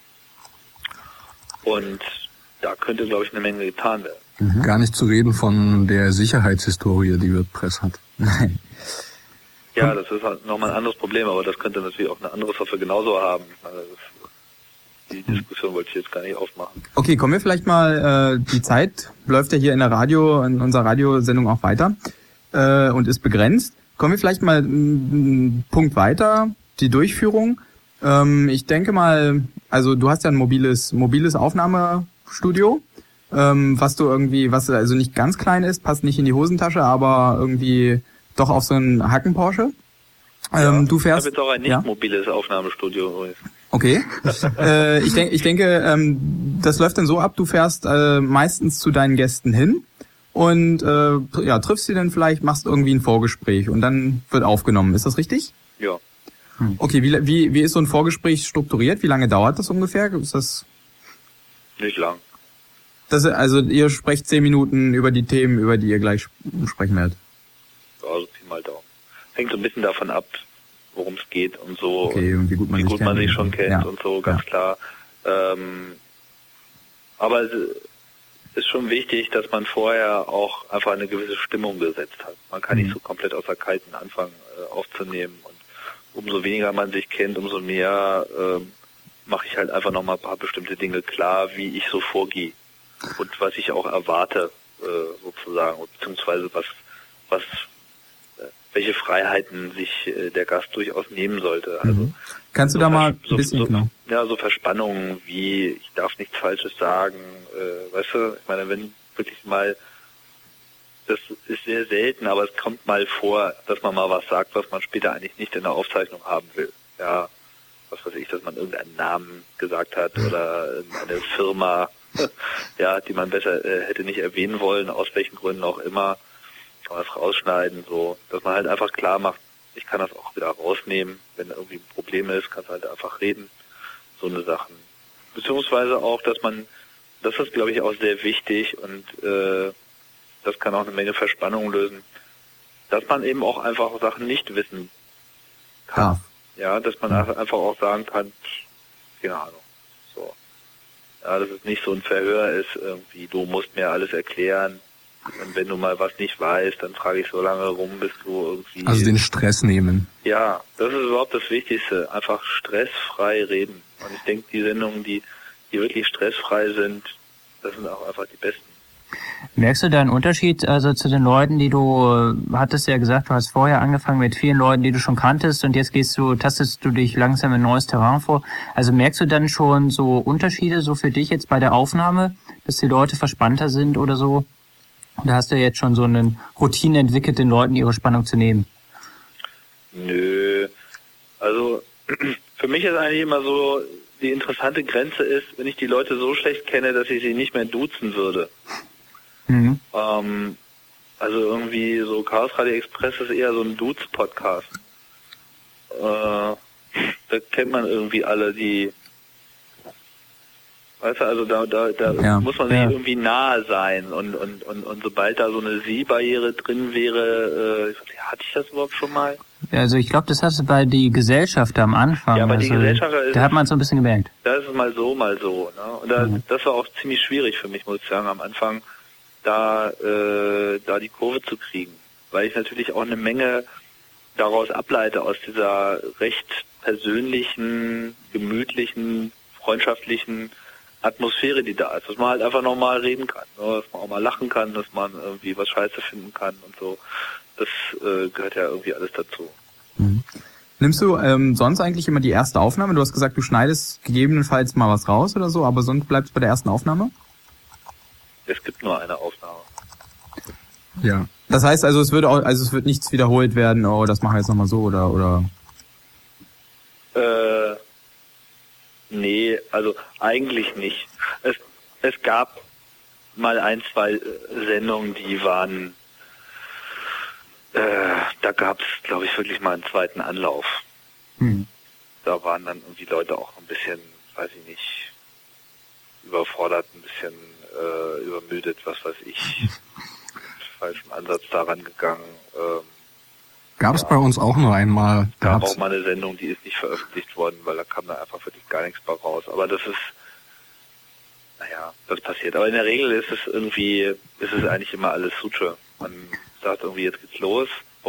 Und da könnte, glaube ich, eine Menge getan werden.
Gar nicht zu reden von der Sicherheitshistorie, die WordPress hat.
Nein.
Ja, das ist halt nochmal ein anderes Problem, aber das könnte natürlich auch eine andere Software genauso haben. Also die Diskussion wollte ich jetzt gar nicht aufmachen.
Okay, kommen wir vielleicht mal, die Zeit läuft ja hier in unserer Radiosendung auch weiter. und ist begrenzt. Kommen wir vielleicht mal einen Punkt weiter, die Durchführung. Ich denke mal, also du hast ja ein mobiles Aufnahmestudio, was also nicht ganz klein ist, passt nicht in die Hosentasche, aber irgendwie doch auf so einen Hacken-Porsche. Du fährst.
Ich habe jetzt auch ein nicht mobiles Aufnahmestudio übrigens.
Okay. Ich denke, das läuft dann so ab, du fährst meistens zu deinen Gästen hin und triffst sie dann vielleicht, machst irgendwie ein Vorgespräch und dann wird aufgenommen. Ist das richtig?
Ja.
Okay, wie ist so ein Vorgespräch strukturiert? Wie lange dauert das ungefähr? Ist das
nicht lang.
Also ihr sprecht 10 Minuten über die Themen, über die ihr gleich sprechen werdet?
Ja, so Pi mal Daumen. Hängt so ein bisschen davon ab, worum es geht und so.
Okay, und wie gut man
sich schon kennt und so, ganz klar. Aber es ist schon wichtig, dass man vorher auch einfach eine gewisse Stimmung gesetzt hat. Man kann nicht so komplett aus der Kalten anfangen aufzunehmen. Und umso weniger man sich kennt, umso mehr mache ich halt einfach nochmal ein paar bestimmte Dinge klar, wie ich so vorgehe und was ich auch erwarte, sozusagen, beziehungsweise welche Freiheiten sich der Gast durchaus nehmen sollte. Also
kannst du da mal ein bisschen
so Verspannungen wie ich darf nichts Falsches sagen, weißt du, ich meine, wenn wirklich mal, das ist sehr selten, aber es kommt mal vor, dass man mal was sagt, was man später eigentlich nicht in der Aufzeichnung haben will. Ja, was weiß ich, dass man irgendeinen Namen gesagt hat oder eine Firma, ja, die man besser hätte nicht erwähnen wollen, aus welchen Gründen auch immer. Kann man das rausschneiden, so, dass man halt einfach klar macht, ich kann das auch wieder rausnehmen, wenn irgendwie ein Problem ist, kannst du halt einfach reden, so eine Sachen. Beziehungsweise auch, das ist glaube ich auch sehr wichtig und das kann auch eine Menge Verspannung lösen, dass man eben auch einfach Sachen nicht wissen kann. Ja, dass man einfach auch sagen kann, keine Ahnung, so. Ja, dass es nicht so ein Verhör ist, irgendwie, du musst mir alles erklären. Und wenn du mal was nicht weißt, dann frage ich so lange rum, bis du irgendwie...
Also den Stress nehmen.
Ja, das ist überhaupt das Wichtigste. Einfach stressfrei reden. Und ich denke, die Sendungen, die wirklich stressfrei sind, das sind auch einfach die besten.
Merkst du da einen Unterschied also zu den Leuten, die du, hattest ja gesagt, du hast vorher angefangen mit vielen Leuten, die du schon kanntest und jetzt tastest du dich langsam in neues Terrain vor. Also merkst du dann schon so Unterschiede so für dich jetzt bei der Aufnahme, dass die Leute verspannter sind oder so? Da hast du ja jetzt schon so eine Routine entwickelt, den Leuten ihre Spannung zu nehmen.
Nö. Also für mich ist eigentlich immer so, die interessante Grenze ist, wenn ich die Leute so schlecht kenne, dass ich sie nicht mehr duzen würde.
Mhm.
Also irgendwie so Chaos Radio Express ist eher so ein Dudes-Podcast. Da kennt man irgendwie alle die... Weißt du, also da muss man sich irgendwie nahe sein und sobald da so eine Sie-Barriere drin wäre, hatte ich das überhaupt schon mal?
Also ich glaube, das hast du bei die Gesellschaft am Anfang.
Ja, aber die Gesellschaft
da hat man es so ein bisschen gemerkt.
Da ist es mal so. Ne? Und das war auch ziemlich schwierig für mich, muss ich sagen, am Anfang da die Kurve zu kriegen, weil ich natürlich auch eine Menge daraus ableite aus dieser recht persönlichen, gemütlichen, freundschaftlichen Atmosphäre, die da ist, dass man halt einfach normal reden kann, ne? Dass man auch mal lachen kann, dass man irgendwie was Scheiße finden kann und so. Das gehört ja irgendwie alles dazu.
Mhm. Nimmst du sonst eigentlich immer die erste Aufnahme? Du hast gesagt, du schneidest gegebenenfalls mal was raus oder so, aber sonst bleibst du bei der ersten Aufnahme?
Es gibt nur eine Aufnahme.
Ja. Das heißt also, es wird nichts wiederholt werden, oh, das machen wir jetzt nochmal so oder?
Nee, also eigentlich nicht. Es gab mal 1, 2 Sendungen, die waren, da gab es, glaube ich, wirklich mal einen zweiten Anlauf. Da waren dann irgendwie Leute auch ein bisschen, weiß ich nicht, überfordert, ein bisschen übermüdet, was weiß ich, falschen Ansatz daran gegangen.
Gab es bei uns auch nur einmal.
Gab auch mal eine Sendung, die ist nicht veröffentlicht worden, weil da kam da einfach wirklich gar nichts mehr raus. Aber das ist, das passiert. Aber in der Regel ist es eigentlich immer alles Suture. Man sagt irgendwie, jetzt geht's los,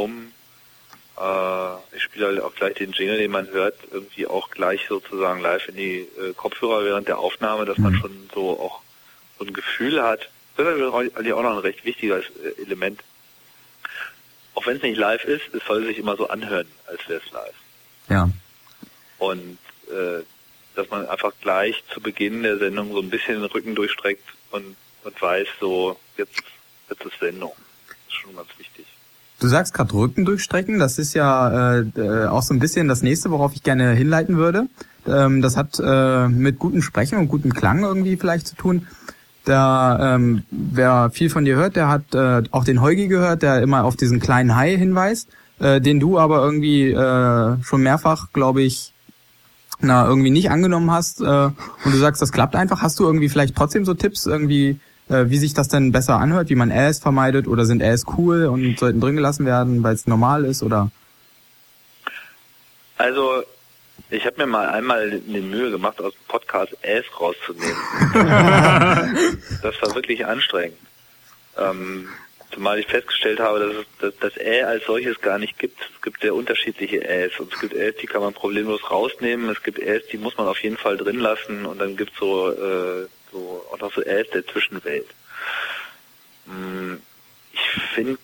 ich spiele halt auch gleich den Jingle, den man hört, irgendwie auch gleich sozusagen live in die Kopfhörer während der Aufnahme, dass man schon so auch so ein Gefühl hat. Das ist eigentlich auch noch ein recht wichtiges Element. auch wenn es nicht live ist, es soll sich immer so anhören, als wäre es live.
Ja.
Und dass man einfach gleich zu Beginn der Sendung so ein bisschen den Rücken durchstreckt und weiß, so, jetzt ist Sendung. Das ist schon ganz wichtig.
Du sagst gerade Rücken durchstrecken, das ist ja auch so ein bisschen das nächste, worauf ich gerne hinleiten würde. Das hat mit gutem Sprechen und gutem Klang irgendwie vielleicht zu tun. Da, wer viel von dir hört, der hat auch den Heugi gehört, der immer auf diesen kleinen Hai hinweist, den du aber irgendwie schon mehrfach, glaube ich, irgendwie nicht angenommen hast. Und du sagst, das klappt einfach. Hast du irgendwie vielleicht trotzdem so Tipps irgendwie, wie sich das denn besser anhört, wie man Äs vermeidet, oder sind Äs cool und sollten drin gelassen werden, weil es normal ist, oder?
Also, ich habe mir mal einmal die Mühe gemacht, aus dem Podcast Äs rauszunehmen. Das war wirklich anstrengend. Zumal ich festgestellt habe, dass es das Ä als solches gar nicht gibt. Es gibt sehr unterschiedliche Äs. Und es gibt Äs, die kann man problemlos rausnehmen. Es gibt Äs, die muss man auf jeden Fall drin lassen. Und dann gibt es auch noch so Äs der Zwischenwelt. Ich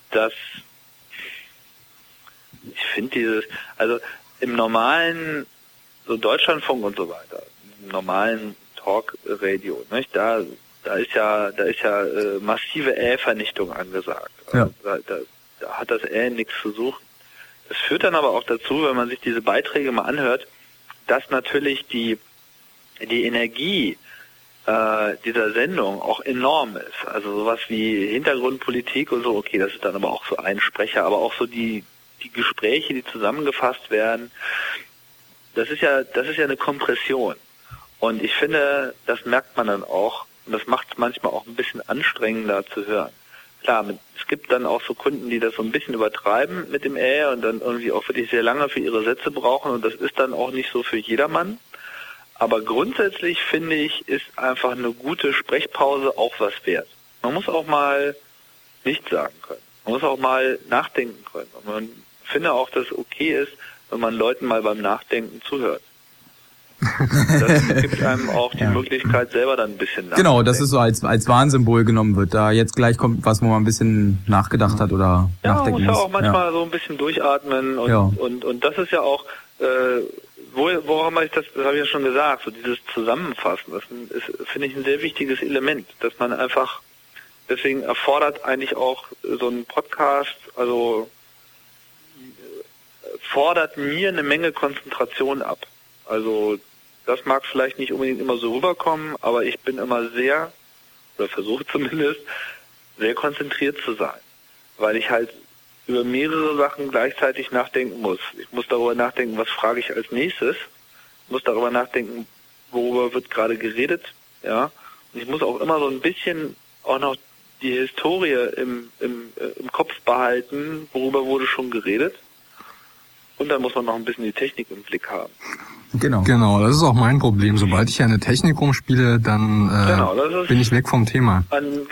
finde also im normalen, so Deutschlandfunk und so weiter, im normalen Talkradio, nicht? Da ist ja massive Ä-Vernichtung angesagt. Also ja. Da hat das Ä nichts zu suchen. Das führt dann aber auch dazu, wenn man sich diese Beiträge mal anhört, dass natürlich die Energie dieser Sendung auch enorm ist. Also sowas wie Hintergrundpolitik und so, okay, das ist dann aber auch so ein Sprecher, aber auch so die Gespräche, die zusammengefasst werden, das ist ja eine Kompression. Und ich finde, das merkt man dann auch, und das macht es manchmal auch ein bisschen anstrengender zu hören. Klar, es gibt dann auch so Kunden, die das so ein bisschen übertreiben mit dem und dann irgendwie auch wirklich sehr lange für ihre Sätze brauchen, und das ist dann auch nicht so für jedermann. Aber grundsätzlich finde ich, ist einfach eine gute Sprechpause auch was wert. Man muss auch mal nichts sagen können. Man muss auch mal nachdenken können. Und man finde auch, dass es okay ist, wenn man Leuten mal beim Nachdenken zuhört. Das gibt einem auch die Möglichkeit, selber dann ein bisschen nachzudenken.
Genau, dass es so als Warnsymbol genommen wird. Da jetzt gleich kommt was, wo man ein bisschen nachgedacht hat oder nachdenken muss. Ja, man muss ja
auch manchmal so ein bisschen durchatmen. Und das ist ja auch... woran habe ich das habe ich ja schon gesagt, so dieses Zusammenfassen, das ist, finde ich, ein sehr wichtiges Element, dass man einfach, deswegen erfordert eigentlich auch so ein Podcast, also fordert mir eine Menge Konzentration ab. Also das mag vielleicht nicht unbedingt immer so rüberkommen, aber ich bin immer sehr, oder versuche zumindest, sehr konzentriert zu sein, weil ich halt über mehrere Sachen gleichzeitig nachdenken muss. Ich muss darüber nachdenken, was frage ich als nächstes. Ich muss darüber nachdenken, worüber wird gerade geredet. Ja. Und ich muss auch immer so ein bisschen auch noch die Historie im Kopf behalten, worüber wurde schon geredet. Und dann muss man noch ein bisschen die Technik im Blick haben.
Genau, das ist auch mein Problem. Sobald ich eine Technik rumspiele, dann bin ich weg vom Thema.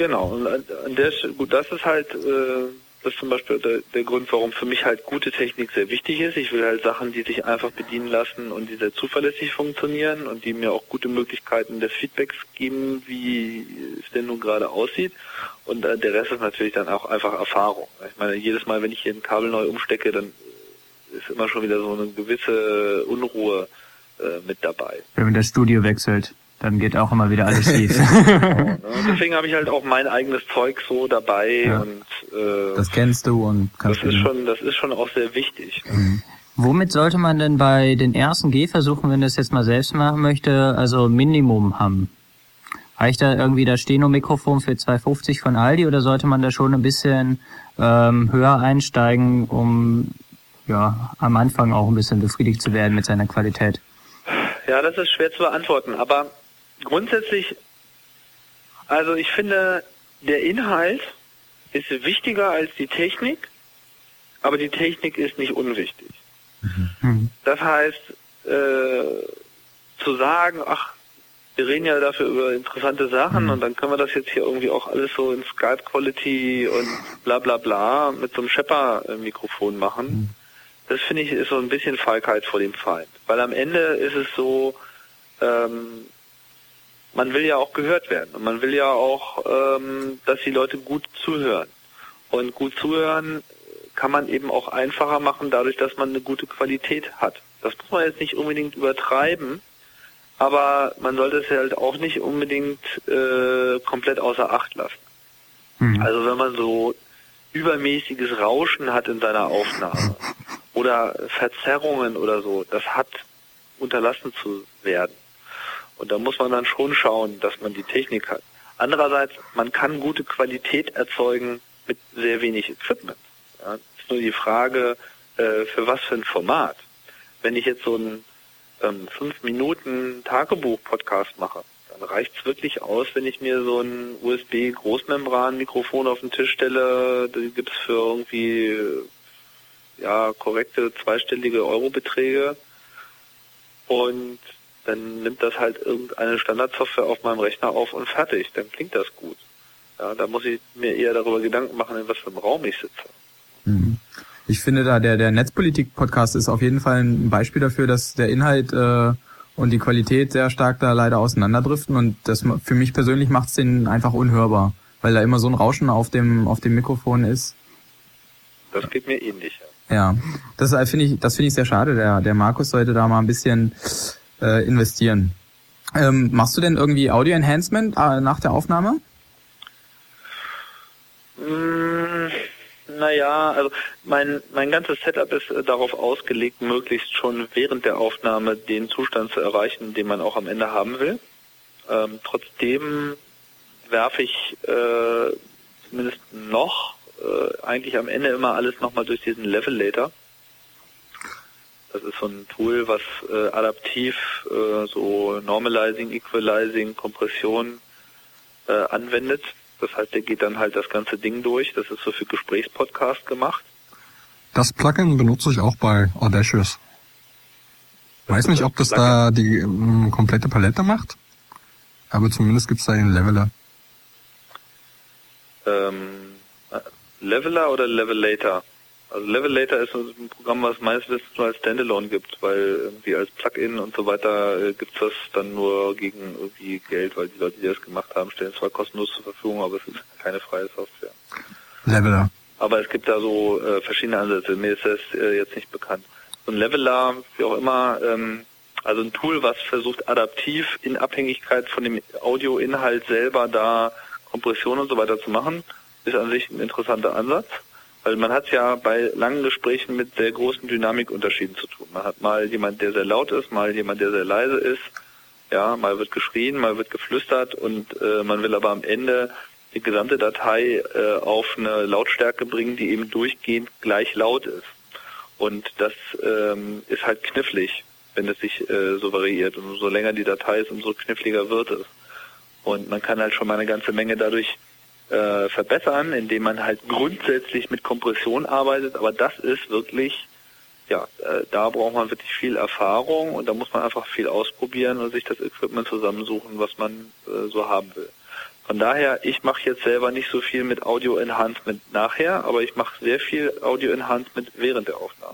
Das ist halt... Das ist zum Beispiel der Grund, warum für mich halt gute Technik sehr wichtig ist. Ich will halt Sachen, die sich einfach bedienen lassen und die sehr zuverlässig funktionieren und die mir auch gute Möglichkeiten des Feedbacks geben, wie es denn nun gerade aussieht. Und der Rest ist natürlich dann auch einfach Erfahrung. Ich meine, jedes Mal, wenn ich hier ein Kabel neu umstecke, dann ist immer schon wieder so eine gewisse Unruhe mit dabei.
Wenn man das Studio wechselt, dann geht auch immer wieder alles schief.
Deswegen habe ich halt auch mein eigenes Zeug so dabei und
das kennst du und kannst
das ist schon auch sehr wichtig.
Mhm. Womit sollte man denn bei den ersten Gehversuchen, wenn du es jetzt mal selbst machen möchte, also Minimum haben? Reicht da irgendwie das Steno-Mikrofon für 2,50 von Aldi oder sollte man da schon ein bisschen höher einsteigen, um am Anfang auch ein bisschen befriedigt zu werden mit seiner Qualität?
Ja, das ist schwer zu beantworten, aber grundsätzlich, also ich finde, der Inhalt ist wichtiger als die Technik, aber die Technik ist nicht unwichtig. Mhm. Das heißt, zu sagen, wir reden ja dafür über interessante Sachen und dann können wir das jetzt hier irgendwie auch alles so in Skype-Quality und bla bla bla mit so einem Shepard-Mikrofon machen, das finde ich ist so ein bisschen Feigheit vor dem Feind. Weil am Ende ist es so, man will ja auch gehört werden und man will ja auch, dass die Leute gut zuhören. Und gut zuhören kann man eben auch einfacher machen, dadurch, dass man eine gute Qualität hat. Das muss man jetzt nicht unbedingt übertreiben, aber man sollte es halt auch nicht unbedingt komplett außer Acht lassen. Also wenn man so übermäßiges Rauschen hat in seiner Aufnahme oder Verzerrungen oder so, das hat unterlassen zu werden. Und da muss man dann schon schauen, dass man die Technik hat. Andererseits, man kann gute Qualität erzeugen mit sehr wenig Equipment. Ja, ist nur die Frage, für was für ein Format. Wenn ich jetzt so einen 5 Minuten Tagebuch-Podcast mache, dann reicht es wirklich aus, wenn ich mir so ein USB-Großmembran-Mikrofon auf den Tisch stelle. Die gibt es für irgendwie korrekte zweistellige Eurobeträge. Und dann nimmt das halt irgendeine Standardsoftware auf meinem Rechner auf und fertig. Dann klingt das gut. Ja, da muss ich mir eher darüber Gedanken machen, in was für einem Raum ich sitze.
Ich finde da, der Netzpolitik-Podcast ist auf jeden Fall ein Beispiel dafür, dass der Inhalt und die Qualität sehr stark da leider auseinanderdriften, und das für mich persönlich macht es den einfach unhörbar, weil da immer so ein Rauschen auf dem Mikrofon ist.
Das geht mir ähnlich.
Ja, das finde ich sehr schade. Der Markus sollte da mal ein bisschen investieren. Machst du denn irgendwie Audio-Enhancement nach der Aufnahme?
Naja, also mein ganzes Setup ist darauf ausgelegt, möglichst schon während der Aufnahme den Zustand zu erreichen, den man auch am Ende haben will. Trotzdem werfe ich zumindest noch eigentlich am Ende immer alles nochmal durch diesen Levelator. Das ist so ein Tool, was adaptiv so Normalizing, Equalizing, Kompression anwendet. Das heißt, der geht dann halt das ganze Ding durch. Das ist so für Gesprächspodcast gemacht.
Das Plugin benutze ich auch bei Audacious. Weiß nicht, ob das da die komplette Palette macht, aber zumindest gibt's da einen Leveler.
Leveler oder Levelator? Also Levelator ist ein Programm, was meines Wissens nur als Standalone gibt, weil irgendwie als Plugin und so weiter gibt's das dann nur gegen irgendwie Geld, weil die Leute, die das gemacht haben, stellen zwar kostenlos zur Verfügung, aber es ist keine freie Software.
Leveler.
Aber es gibt da so verschiedene Ansätze. Mir ist das jetzt nicht bekannt. So ein Leveler, wie auch immer, also ein Tool, was versucht adaptiv in Abhängigkeit von dem Audioinhalt selber da Kompression und so weiter zu machen, ist an sich ein interessanter Ansatz. Weil man hat ja bei langen Gesprächen mit sehr großen Dynamikunterschieden zu tun. Man hat mal jemand, der sehr laut ist, mal jemand, der sehr leise ist. Ja, mal wird geschrien, mal wird geflüstert, und man will aber am Ende die gesamte Datei auf eine Lautstärke bringen, die eben durchgehend gleich laut ist. Und das ist halt knifflig, wenn es sich so variiert. Und umso länger die Datei ist, umso kniffliger wird es. Und man kann halt schon mal eine ganze Menge dadurch verbessern, indem man halt grundsätzlich mit Kompression arbeitet, aber das ist wirklich, da braucht man wirklich viel Erfahrung, und da muss man einfach viel ausprobieren und sich das Equipment zusammensuchen, was man so haben will. Von daher, ich mache jetzt selber nicht so viel mit Audio Enhancement nachher, aber ich mache sehr viel Audio Enhancement während der Aufnahme.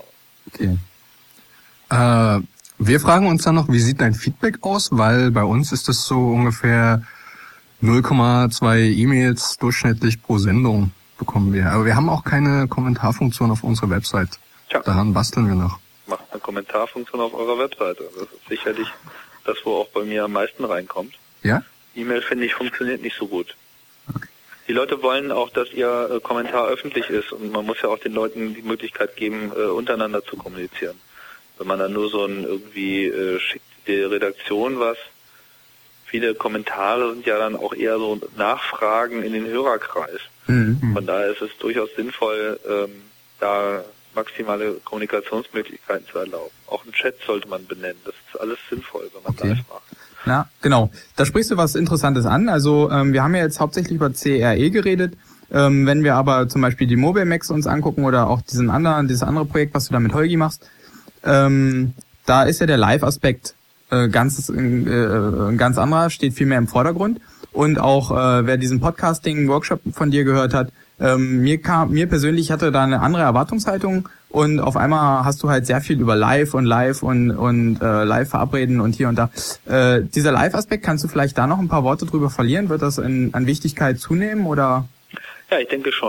Okay. Wir fragen uns dann noch, wie sieht dein Feedback aus, weil bei uns ist das so ungefähr 0,2 E-Mails durchschnittlich pro Sendung bekommen wir. Aber wir haben auch keine Kommentarfunktion auf unserer Website.
Tja.
Daran basteln wir noch.
Macht eine Kommentarfunktion auf eurer Webseite. Das ist sicherlich das, wo auch bei mir am meisten reinkommt.
Ja?
E-Mail, finde ich, funktioniert nicht so gut. Okay. Die Leute wollen auch, dass ihr Kommentar öffentlich ist, und man muss ja auch den Leuten die Möglichkeit geben, untereinander zu kommunizieren. Wenn man dann nur so ein irgendwie schickt die Redaktion was. Viele Kommentare sind ja dann auch eher so Nachfragen in den Hörerkreis. Von daher ist es durchaus sinnvoll, da maximale Kommunikationsmöglichkeiten zu erlauben. Auch einen Chat sollte man benennen. Das ist alles sinnvoll, wenn man live macht.
Ja, genau. Da sprichst du was Interessantes an. Also wir haben ja jetzt hauptsächlich über CRE geredet. Wenn wir aber zum Beispiel die Mobile Max uns angucken oder auch dieses andere Projekt, was du da mit Holgi machst, da ist ja der Live-Aspekt ein ganz anderer, steht viel mehr im Vordergrund. Und auch wer diesen Podcasting-Workshop von dir gehört hat, mir persönlich hatte da eine andere Erwartungshaltung, und auf einmal hast du halt sehr viel über Live und Live verabreden und hier und da. Dieser Live-Aspekt, kannst du vielleicht da noch ein paar Worte drüber verlieren? Wird das an Wichtigkeit zunehmen, oder?
Ja, ich denke schon.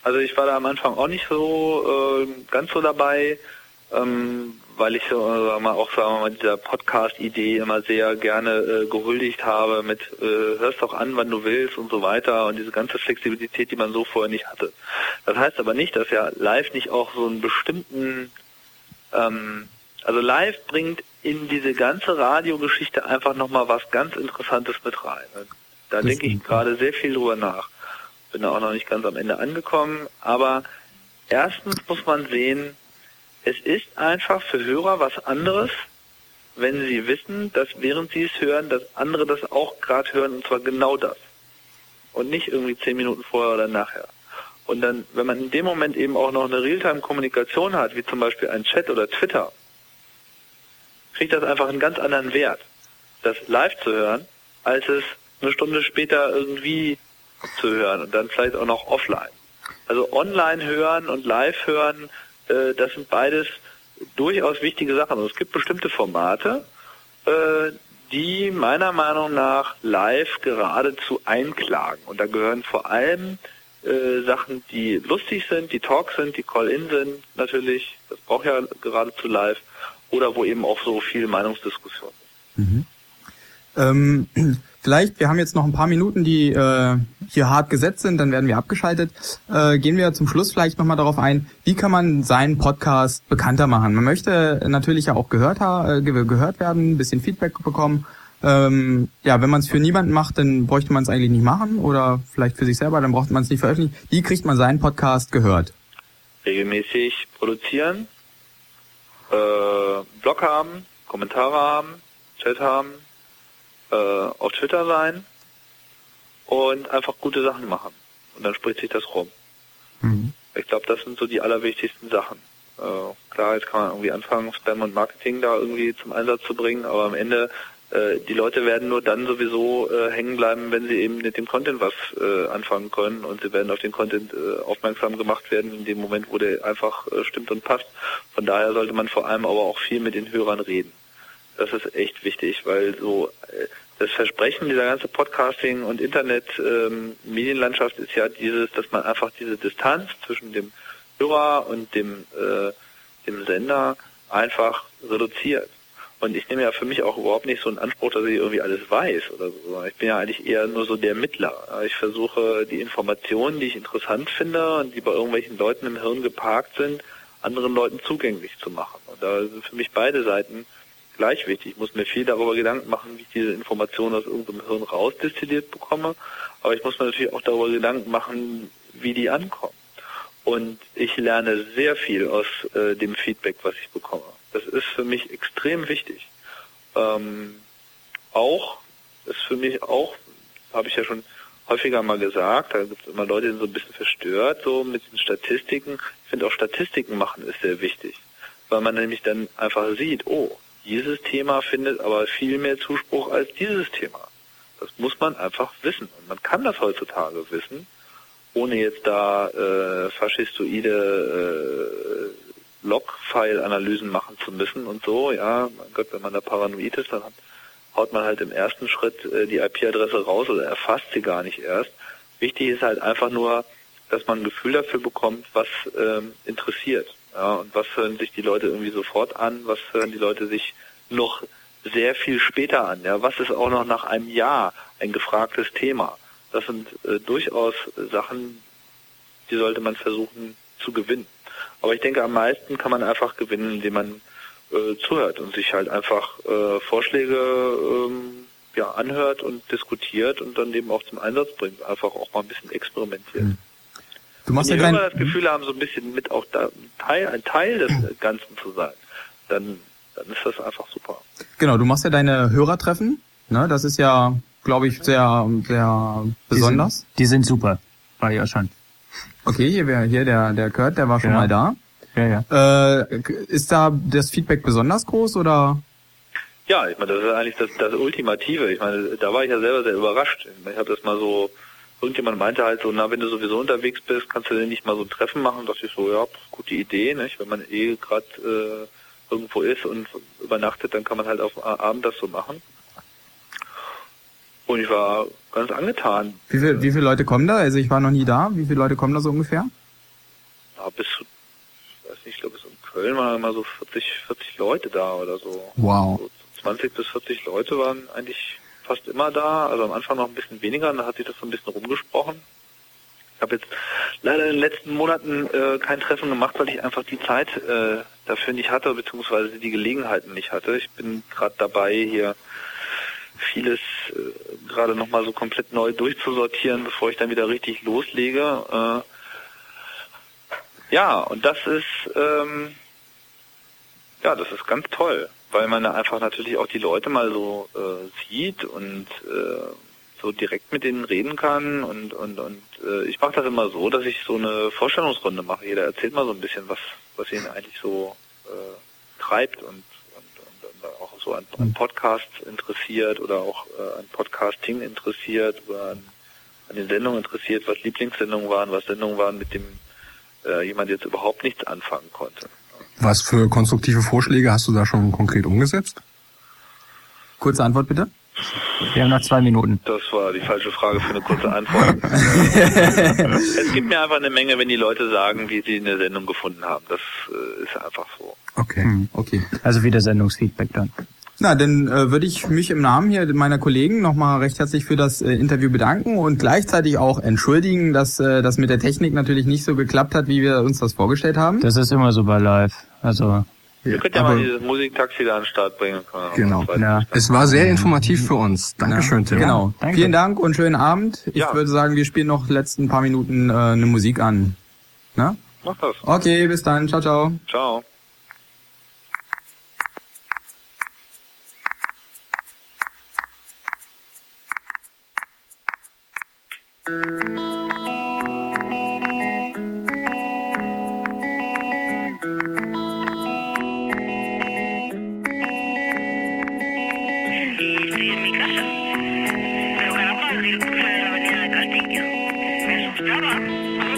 Also ich war da am Anfang auch nicht so ganz so dabei, weil ich so, sagen wir mal, dieser Podcast-Idee immer sehr gerne gehuldigt habe mit hörst doch an, wann du willst und so weiter und diese ganze Flexibilität, die man so vorher nicht hatte. Das heißt aber nicht, dass ja live nicht auch so einen bestimmten, also live bringt in diese ganze Radiogeschichte einfach nochmal was ganz Interessantes mit rein. Da denke ich gerade sehr viel drüber nach. Bin da auch noch nicht ganz am Ende angekommen, aber erstens muss man sehen, es ist einfach für Hörer was anderes, wenn sie wissen, dass während sie es hören, dass andere das auch gerade hören, und zwar genau das. Und nicht irgendwie 10 Minuten vorher oder nachher. Und dann, wenn man in dem Moment eben auch noch eine Realtime-Kommunikation hat, wie zum Beispiel ein Chat oder Twitter, kriegt das einfach einen ganz anderen Wert, das live zu hören, als es eine Stunde später irgendwie zu hören und dann vielleicht auch noch offline. Also online hören und live hören, das sind beides durchaus wichtige Sachen. Und es gibt bestimmte Formate, die meiner Meinung nach live geradezu einklagen. Und da gehören vor allem Sachen, die lustig sind, die Talk sind, die Call-In sind natürlich, das braucht ja geradezu live, oder wo eben auch so viel Meinungsdiskussion ist.
Vielleicht, wir haben jetzt noch ein paar Minuten, die hier hart gesetzt sind, dann werden wir abgeschaltet. Gehen wir zum Schluss vielleicht nochmal darauf ein, wie kann man seinen Podcast bekannter machen? Man möchte natürlich ja auch gehört werden, ein bisschen Feedback bekommen. Wenn man es für niemanden macht, dann bräuchte man es eigentlich nicht machen oder vielleicht für sich selber, dann braucht man es nicht veröffentlichen. Wie kriegt man seinen Podcast gehört?
Regelmäßig produzieren, Blog haben, Kommentare haben, Chat haben, auf Twitter sein und einfach gute Sachen machen. Und dann spricht sich das rum. Ich glaube, das sind so die allerwichtigsten Sachen. Klar, jetzt kann man irgendwie anfangen, Spam und Marketing da irgendwie zum Einsatz zu bringen, aber am Ende, die Leute werden nur dann sowieso hängen bleiben, wenn sie eben mit dem Content was anfangen können, und sie werden auf den Content aufmerksam gemacht werden in dem Moment, wo der einfach stimmt und passt. Von daher sollte man vor allem aber auch viel mit den Hörern reden. Das ist echt wichtig, weil so das Versprechen dieser ganze Podcasting- und Internet-Medienlandschaft ist ja dieses, dass man einfach diese Distanz zwischen dem Hörer und dem Sender einfach reduziert. Und ich nehme ja für mich auch überhaupt nicht so einen Anspruch, dass ich irgendwie alles weiß oder so. Ich bin ja eigentlich eher nur so der Mittler. Ich versuche, die Informationen, die ich interessant finde und die bei irgendwelchen Leuten im Hirn geparkt sind, anderen Leuten zugänglich zu machen. Und da sind für mich beide Seiten gleich wichtig. Ich muss mir viel darüber Gedanken machen, wie ich diese Informationen aus irgendeinem Hirn rausdestilliert bekomme. Aber ich muss mir natürlich auch darüber Gedanken machen, wie die ankommen. Und ich lerne sehr viel aus dem Feedback, was ich bekomme. Das ist für mich extrem wichtig. Ist für mich auch, habe ich ja schon häufiger mal gesagt, da gibt es immer Leute, die sind so ein bisschen verstört, so mit den Statistiken. Ich finde auch Statistiken machen ist sehr wichtig, weil man nämlich dann einfach sieht, oh, dieses Thema findet aber viel mehr Zuspruch als dieses Thema. Das muss man einfach wissen. Und man kann das heutzutage wissen, ohne jetzt da faschistoide Log-File-Analysen machen zu müssen und so. Ja, mein Gott, wenn man da paranoid ist, dann haut man halt im ersten Schritt die IP-Adresse raus oder erfasst sie gar nicht erst. Wichtig ist halt einfach nur, dass man ein Gefühl dafür bekommt, was interessiert. Ja, und was hören sich die Leute irgendwie sofort an, was hören die Leute sich noch sehr viel später an. Ja, was ist auch noch nach einem Jahr ein gefragtes Thema? Das sind durchaus Sachen, die sollte man versuchen zu gewinnen. Aber ich denke, am meisten kann man einfach gewinnen, indem man zuhört und sich halt einfach Vorschläge anhört und diskutiert und dann eben auch zum Einsatz bringt. Einfach auch mal ein bisschen experimentiert.
Du machst
Wenn die Hörer das Gefühl haben, so ein bisschen mit auch da ein Teil des Ganzen zu sein, dann ist das einfach super.
Genau, du machst ja deine Hörertreffen, ne? Das ist ja, glaube ich, sehr, sehr besonders.
Die sind super, war ja schon.
Okay, hier der Kurt, der war schon mal da.
Ja.
Ist da das Feedback besonders groß oder?
Ja, ich meine, das ist eigentlich das Ultimative. Ich meine, da war ich ja selber sehr überrascht. Ich habe das mal so, irgendjemand meinte halt so, wenn du sowieso unterwegs bist, kannst du denn nicht mal so ein Treffen machen? Da dachte ich so, ja, gute Idee, nicht? Wenn man gerade irgendwo ist und übernachtet, dann kann man halt auf Abend das so machen. Und ich war ganz angetan.
Wie viele Leute kommen da? Also ich war noch nie da. Wie viele Leute kommen da so ungefähr?
bis zu, ich glaube, bis in Köln waren immer so 40 Leute da oder so.
Wow.
So 20 bis 40 Leute waren eigentlich fast immer da. Also am Anfang noch ein bisschen weniger, und dann hat sich das so ein bisschen rumgesprochen. Ich habe jetzt leider in den letzten Monaten kein Treffen gemacht, weil ich einfach die Zeit dafür nicht hatte, beziehungsweise die Gelegenheiten nicht hatte. Ich bin gerade dabei, hier vieles gerade nochmal so komplett neu durchzusortieren, bevor ich dann wieder richtig loslege. Ja, und das ist das ist ganz toll, weil man da einfach natürlich auch die Leute mal so sieht und so direkt mit denen reden kann und ich mache das immer so, dass ich so eine Vorstellungsrunde mache. Jeder erzählt mal so ein bisschen, was ihn eigentlich so treibt und auch so an Podcast interessiert oder auch an Podcasting interessiert oder an den Sendungen interessiert, was Lieblingssendungen waren, was Sendungen waren, mit dem jemand jetzt überhaupt nichts anfangen konnte.
Was für konstruktive Vorschläge hast du da schon konkret umgesetzt?
Kurze Antwort bitte.
Wir haben noch 2 Minuten.
Das war die falsche Frage für eine kurze Antwort. Es gibt mir einfach eine Menge, wenn die Leute sagen, wie sie eine Sendung gefunden haben. Das ist einfach so.
Okay.
Also wieder Sendungsfeedback dann.
Na, dann würde ich mich im Namen hier meiner Kollegen nochmal recht herzlich für das Interview bedanken und gleichzeitig auch entschuldigen, dass das mit der Technik natürlich nicht so geklappt hat, wie wir uns das vorgestellt haben.
Das ist immer so bei Live. Also
Ihr könnt ja mal dieses Musiktaxi da an den Start bringen.
Genau. Ja. Es war sehr informativ für uns. Dankeschön, Tim.
Genau.
Danke.
Vielen Dank und schönen Abend. Ich
Ja.
würde sagen, wir spielen noch letzten paar Minuten eine Musik an. Na?
Mach das.
Okay, bis dann. Ciao, ciao.
Ciao.
Estoy en mi casa. Pero caramba, el discurso de la avenida de Castillo. Me asustaba.